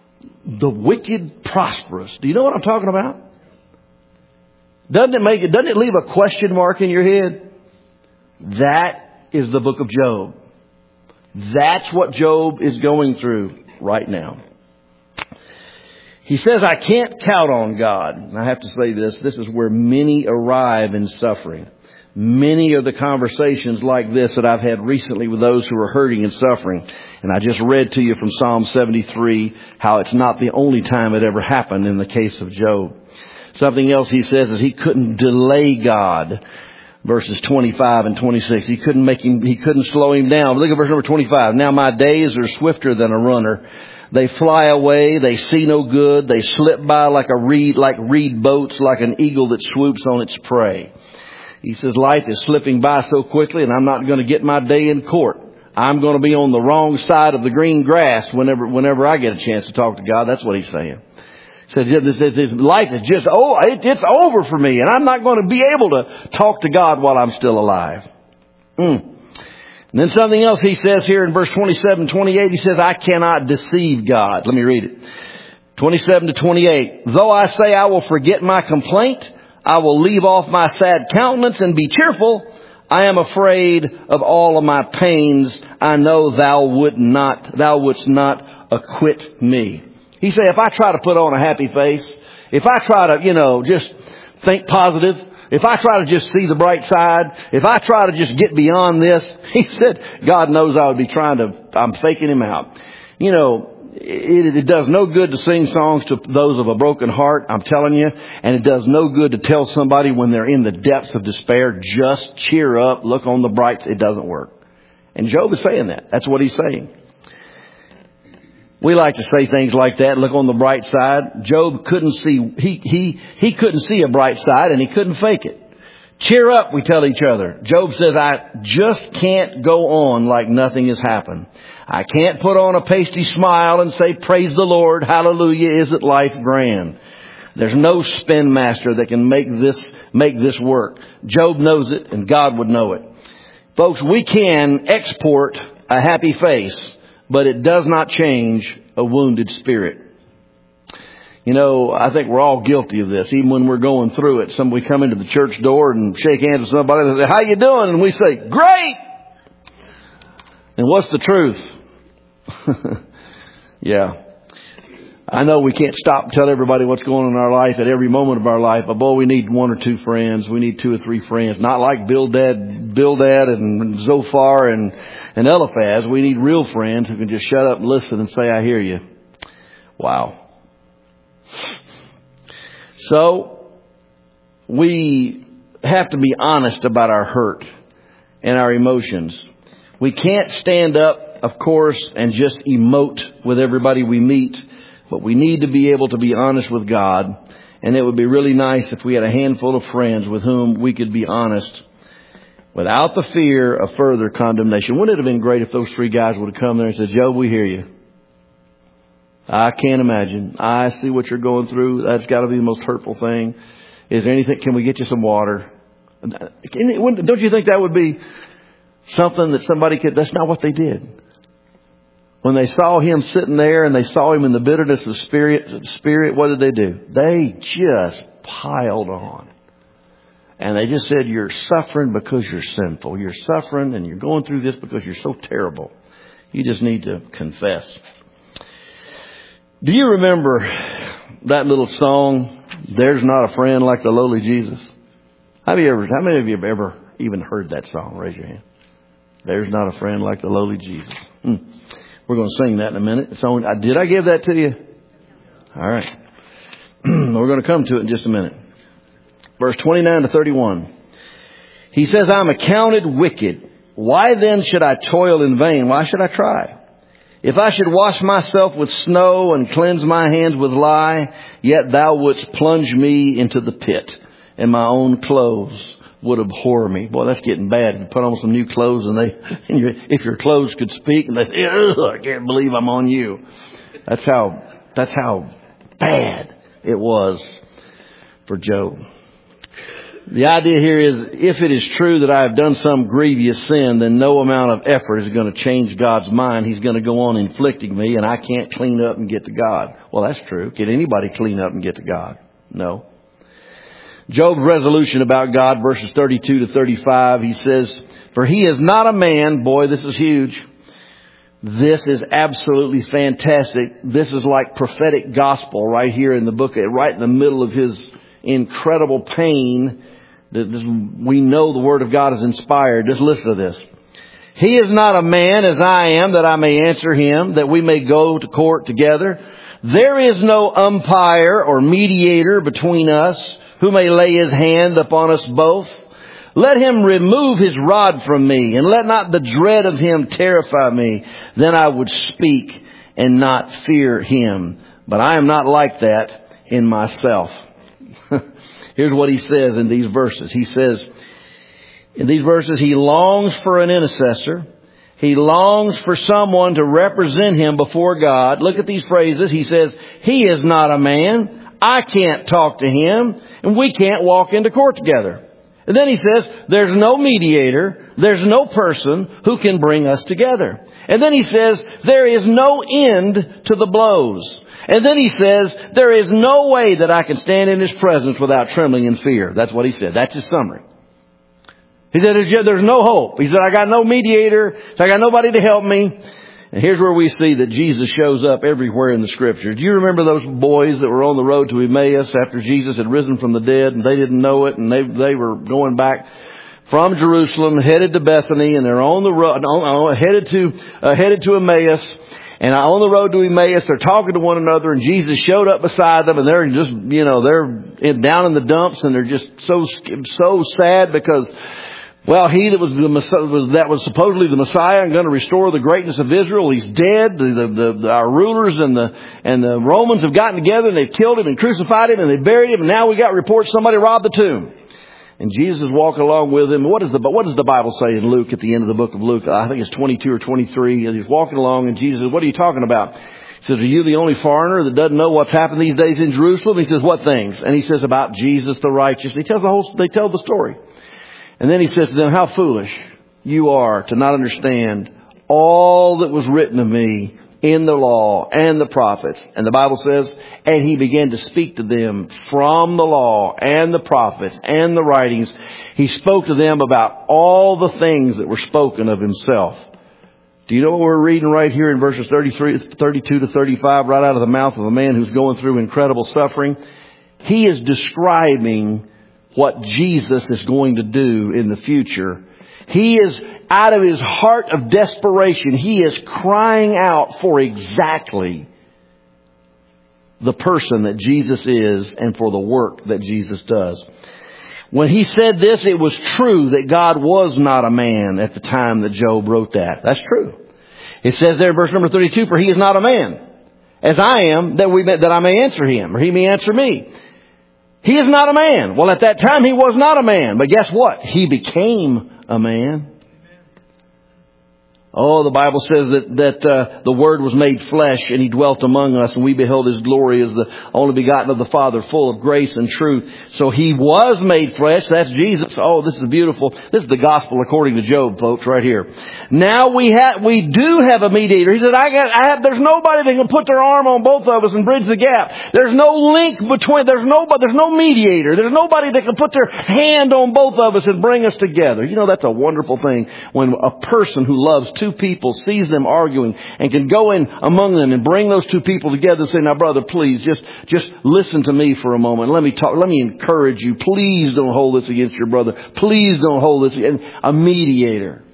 the wicked prosperous. Do you know what I'm talking about? Doesn't it make it, doesn't it leave a question mark in your head? That is the book of Job. That's what Job is going through right now. He says, I can't count on God. And I have to say this. This is where many arrive in suffering. Many are the conversations like this that I've had recently with those who are hurting and suffering. And I just read to you from Psalm seventy-three how it's not the only time it ever happened in the case of Job. Something else he says is he couldn't delay God. Verses twenty-five and twenty-six. He couldn't make him, he couldn't slow him down. Look at verse number twenty-five. Now my days are swifter than a runner. They fly away. They see no good. They slip by like a reed, like reed boats, like an eagle that swoops on its prey. He says life is slipping by so quickly and I'm not going to get my day in court. I'm going to be on the wrong side of the green grass whenever, whenever I get a chance to talk to God. That's what he's saying. Says life is just, oh, it's over for me and I'm not going to be able to talk to God while I'm still alive. Mm. And then something else he says here in verse twenty-seven, twenty-eight, he says, I cannot deceive God. Let me read it. twenty-seven to twenty-eight. Though I say I will forget my complaint, I will leave off my sad countenance and be cheerful. I am afraid of all of my pains. I know thou would not, thou wouldst not acquit me. He said, if I try to put on a happy face, if I try to, you know, just think positive, if I try to just see the bright side, if I try to just get beyond this, he said, God knows I would be trying to, I'm faking him out. You know, it, it does no good to sing songs to those of a broken heart, I'm telling you. And it does no good to tell somebody when they're in the depths of despair, just cheer up, look on the bright. It doesn't work. And Job is saying that. That's what he's saying. We like to say things like that, look on the bright side. Job couldn't see, he, he, he couldn't see a bright side and he couldn't fake it. Cheer up, we tell each other. Job says, I just can't go on like nothing has happened. I can't put on a pasty smile and say, praise the Lord, hallelujah, isn't life grand? There's no spin master that can make this, make this work. Job knows it and God would know it. Folks, we can export a happy face, but it does not change a wounded spirit. You know, I think we're all guilty of this. Even when we're going through it, some we come into the church door and shake hands with somebody and say, how you doing? And we say, great. And what's the truth? Yeah. I know we can't stop and tell everybody what's going on in our life at every moment of our life, but boy, we need one or two friends. We need two or three friends. Not like Bildad, Bildad and Zophar and, and Eliphaz. We need real friends who can just shut up and listen and say, I hear you. Wow. So, we have to be honest about our hurt and our emotions. We can't stand up, of course, and just emote with everybody we meet. But we need to be able to be honest with God. And it would be really nice if we had a handful of friends with whom we could be honest without the fear of further condemnation. Wouldn't it have been great if those three guys would have come there and said, Joe, we hear you. I can't imagine. I see what you're going through. That's got to be the most hurtful thing. Is there anything? Can we get you some water? Don't you think that would be something that somebody could? That's not what they did. When they saw him sitting there and they saw him in the bitterness of spirit, spirit, what did they do? They just piled on. And they just said, you're suffering because you're sinful. You're suffering and you're going through this because you're so terrible. You just need to confess. Do you remember that little song, There's Not a Friend Like the Lowly Jesus? Have you ever, how many of you have ever even heard that song? Raise your hand. There's not a friend like the lowly Jesus. Hmm. We're going to sing that in a minute. It's on, did I give that to you? All right. We're going to come to it in just a minute. Verse twenty-nine to thirty-one. He says, I'm accounted wicked. Why then should I toil in vain? Why should I try? If I should wash myself with snow and cleanse my hands with lye, yet thou wouldst plunge me into the pit, and my own clothes would abhor me. Boy, that's getting bad. You put on some new clothes and they, and your, if your clothes could speak, and they say, I can't believe I'm on you. That's how, that's how bad it was for Job. The idea here is, if it is true that I have done some grievous sin, then no amount of effort is going to change God's mind. He's going to go on inflicting me, and I can't clean up and get to God. Well, that's true. Can anybody clean up and get to God? No. Job's resolution about God, verses thirty-two to thirty-five, he says, for he is not a man. Boy, this is huge. This is absolutely fantastic. This is like prophetic gospel right here in the book, right in the middle of his incredible pain. We know the Word of God is inspired. Just listen to this. He is not a man as I am, that I may answer him, that we may go to court together. There is no umpire or mediator between us, who may lay his hand upon us both. Let him remove his rod from me, and let not the dread of him terrify me. Then I would speak and not fear him. But I am not like that in myself. Here's what he says in these verses. He says, in these verses, he longs for an intercessor. He longs for someone to represent him before God. Look at these phrases. He says, he is not a man. I can't talk to him, and we can't walk into court together. And then he says, there's no mediator, there's no person who can bring us together. And then he says, there is no end to the blows. And then he says, there is no way that I can stand in his presence without trembling in fear. That's what he said. That's his summary. He said, there's no hope. He said, I got no mediator. I got nobody to help me. And here's where we see that Jesus shows up everywhere in the Scripture. Do you remember those boys that were on the road to Emmaus after Jesus had risen from the dead, and they didn't know it, and they they were going back from Jerusalem, headed to Bethany, and they're on the road, on, headed to uh, headed to Emmaus, and on the road to Emmaus, they're talking to one another, and Jesus showed up beside them, and they're just, you know, they're in, down in the dumps, and they're just so so sad because, well, he that was, the, that was supposedly the Messiah and going to restore the greatness of Israel, he's dead. The, the, the, our rulers and the and the Romans have gotten together and they've killed him and crucified him and they buried him. And now we got reports somebody robbed the tomb. And Jesus is walking along with him. What, is the, what does the Bible say in Luke, at the end of the book of Luke? I think it's twenty-two or twenty-three. And he's walking along and Jesus says, what are you talking about? He says, are you the only foreigner that doesn't know what's happened these days in Jerusalem? He says, what things? And he says, about Jesus the righteous. And he tells the whole, they tell the story. And then he says to them, how foolish you are to not understand all that was written of me in the law and the prophets. And the Bible says, and he began to speak to them from the law and the prophets and the writings. He spoke to them about all the things that were spoken of himself. Do you know what we're reading right here in verses thirty-three, thirty-two to thirty-five, right out of the mouth of a man who's going through incredible suffering? He is describing what Jesus is going to do in the future. He is, out of his heart of desperation, he is crying out for exactly the person that Jesus is and for the work that Jesus does. When he said this, it was true that God was not a man at the time that Job wrote that. That's true. It says there in verse number thirty-two, for he is not a man, as I am, that we that I may answer him, or he may answer me. He is not a man. Well, at that time, he was not a man. But guess what? He became a man. Oh, the Bible says that, that uh, the Word was made flesh and he dwelt among us, and we beheld his glory as the only begotten of the Father, full of grace and truth. So he was made flesh. That's Jesus. Oh, this is beautiful. This is the gospel according to Job, folks, right here. Now we have, we do have a mediator. He said, I got, I have, there's nobody that can put their arm on both of us and bridge the gap. There's no link between, there's nobody, there's no mediator. There's nobody that can put their hand on both of us and bring us together. You know, that's a wonderful thing when a person who loves two people sees them arguing and can go in among them and bring those two people together and say, now brother, please just, just listen to me for a moment. Let me talk, let me encourage you. Please don't hold this against your brother. Please don't hold this against a mediator.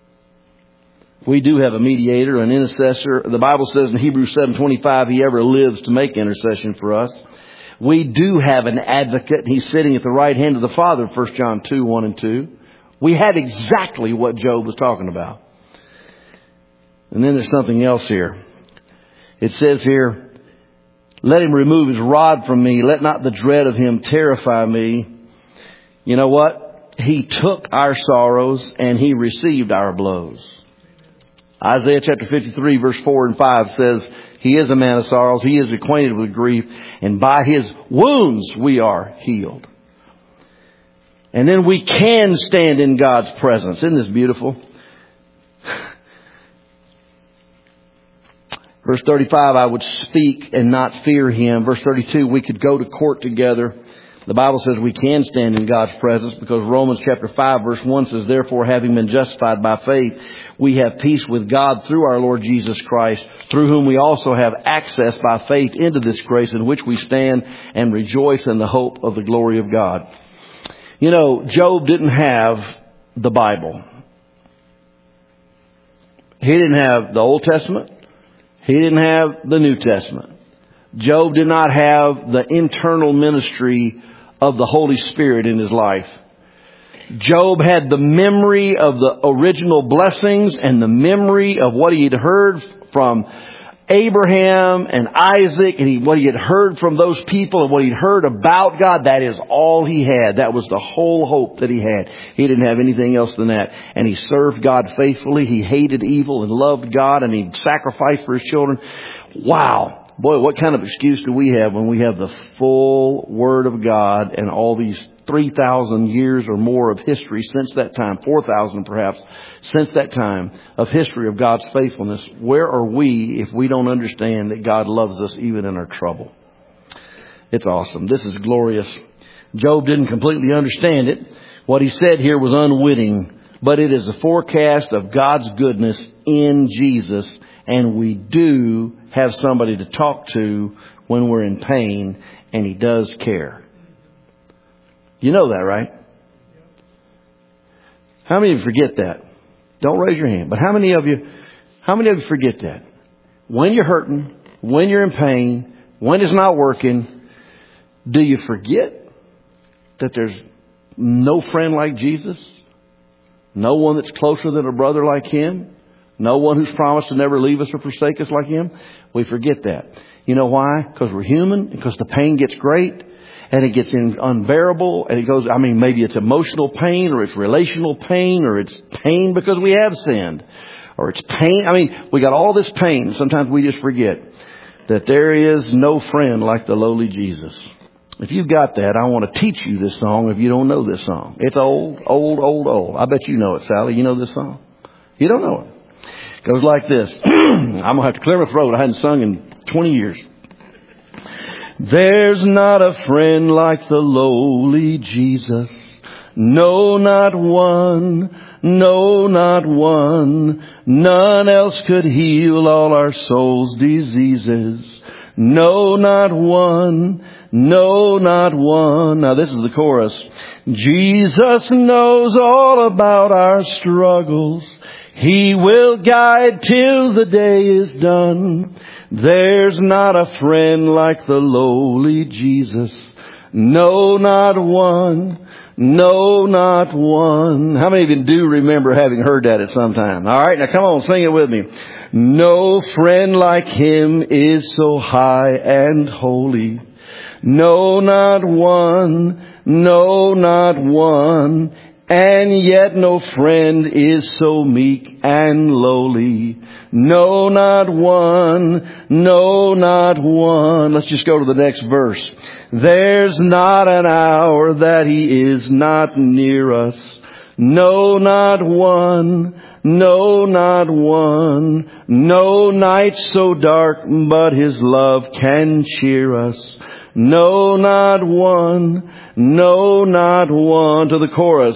We do have a mediator, an intercessor. The Bible says in Hebrews seven twenty-five, he ever lives to make intercession for us. We do have an advocate. He's sitting at the right hand of the Father, First John two, one and two. We had exactly what Job was talking about. And then there's something else here. It says here, let him remove his rod from me. Let not the dread of him terrify me. You know what? He took our sorrows and he received our blows. Isaiah chapter fifty-three verse four and five says, he is a man of sorrows. He is acquainted with grief. And by his wounds we are healed. And then we can stand in God's presence. Isn't this beautiful? Verse thirty-five, I would speak and not fear him. Verse thirty-two, we could go to court together. The Bible says we can stand in God's presence because Romans chapter five verse one says, therefore, having been justified by faith, we have peace with God through our Lord Jesus Christ, through whom we also have access by faith into this grace in which we stand and rejoice in the hope of the glory of God. You know, Job didn't have the Bible. He didn't have the Old Testament. He didn't have the New Testament. Job did not have the internal ministry of the Holy Spirit in his life. Job had the memory of the original blessings and the memory of what he had heard from Abraham and Isaac and he, what he had heard from those people and what he'd heard about God. That is all he had. That was the whole hope that he had. He didn't have anything else than that. And he served God faithfully. He hated evil and loved God, and he sacrificed for his children. Wow. Boy, what kind of excuse do we have when we have the full Word of God and all these three thousand years or more of history since that time, four thousand perhaps, since that time of history of God's faithfulness? Where are we if we don't understand that God loves us even in our trouble? It's awesome. This is glorious. Job didn't completely understand it. What he said here was unwitting, but it is a forecast of God's goodness in Jesus, and we do have somebody to talk to when we're in pain, and he does care. You know that, right? How many of you forget that? Don't raise your hand. But how many of you, how many of you forget that? When you're hurting, when you're in pain, when it's not working, do you forget that there's no friend like Jesus? No one that's closer than a brother like him? No one who's promised to never leave us or forsake us like him? We forget that. You know why? Because we're human, because the pain gets great. And it gets in unbearable, and it goes, I mean, maybe it's emotional pain, or it's relational pain, or it's pain because we have sinned, or it's pain. I mean, we got all this pain. Sometimes we just forget that there is no friend like the lowly Jesus. If you've got that, I want to teach you this song if you don't know this song. It's old, old, old, old. I bet you know it, Sally. You know this song? You don't know it. It goes like this. I'm going to have to clear my throat. I hadn't sung in twenty years. There's not a friend like the lowly Jesus. No, not one. No, not one. None else could heal all our soul's diseases. No, not one. No, not one. Now this is the chorus. Jesus knows all about our struggles. He will guide till the day is done. There's not a friend like the lowly Jesus. No, not one. No, not one. How many of you do remember having heard that at some time? All right, now come on, sing it with me. No friend like him is so high and holy. No, not one. No, not one. And yet no friend is so meek and lowly. No, not one. No, not one. Let's just go to the next verse. There's not an hour that he is not near us. No, not one. No, not one. No night so dark, but his love can cheer us. No, not one. No, not one. To the chorus.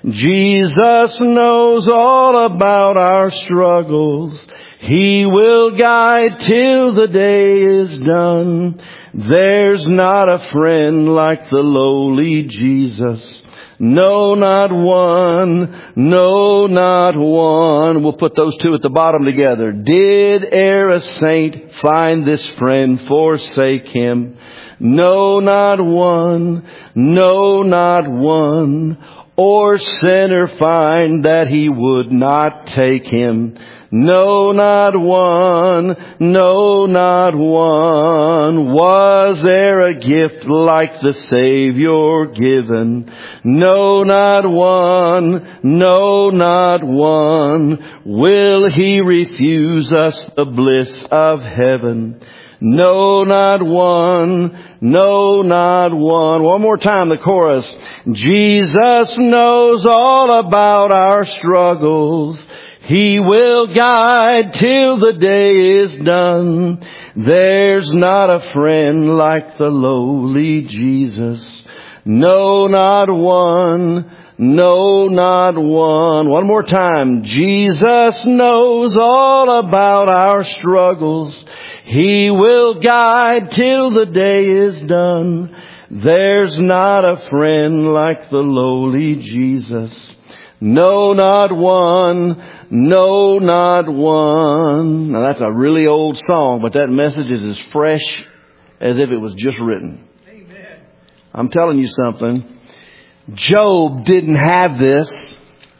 Jesus knows all about our struggles. He will guide till the day is done. There's not a friend like the lowly Jesus. No, not one. No, not one. We'll put those two at the bottom together. Did e'er a saint find this friend forsake him? No, not one. No, not one. Or sinner find that he would not take him? No, not one. No, not one. Was there a gift like the Savior given? No, not one. No, not one. Will he refuse us the bliss of heaven? No, not one. No, not one. One more time, the chorus. Jesus knows all about our struggles. He will guide till the day is done. There's not a friend like the lowly Jesus. No, not one. No, not one. One more time. Jesus knows all about our struggles. He will guide till the day is done. There's not a friend like the lowly Jesus. No, not one. No, not one. Now that's a really old song, but that message is as fresh as if it was just written. Amen. I'm telling you something. Job didn't have this,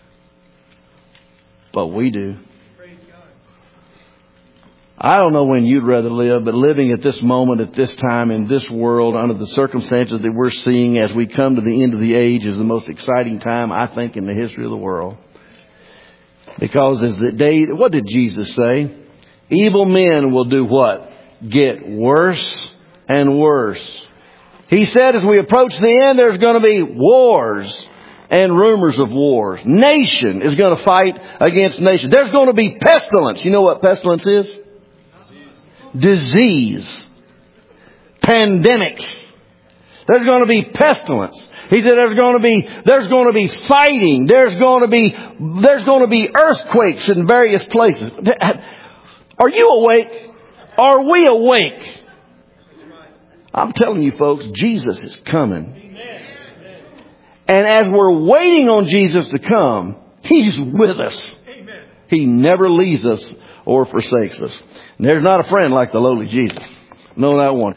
but we do. Praise God. I don't know when you'd rather live, but living at this moment, at this time, in this world, under the circumstances that we're seeing as we come to the end of the age is the most exciting time, I think, in the history of the world. Because as the day, what did Jesus say? Evil men will do what? Get worse and worse. He said as we approach the end, there's going to be wars and rumors of wars. Nation is going to fight against nation. There's going to be pestilence. You know what pestilence is? Disease. Pandemics. There's going to be pestilence. He said there's going to be, there's going to be fighting. There's going to be, there's going to be earthquakes in various places. Are you awake? Are we awake? I'm telling you folks, Jesus is coming. And as we're waiting on Jesus to come, He's with us. He never leaves us or forsakes us. And there's not a friend like the lowly Jesus. No, not one.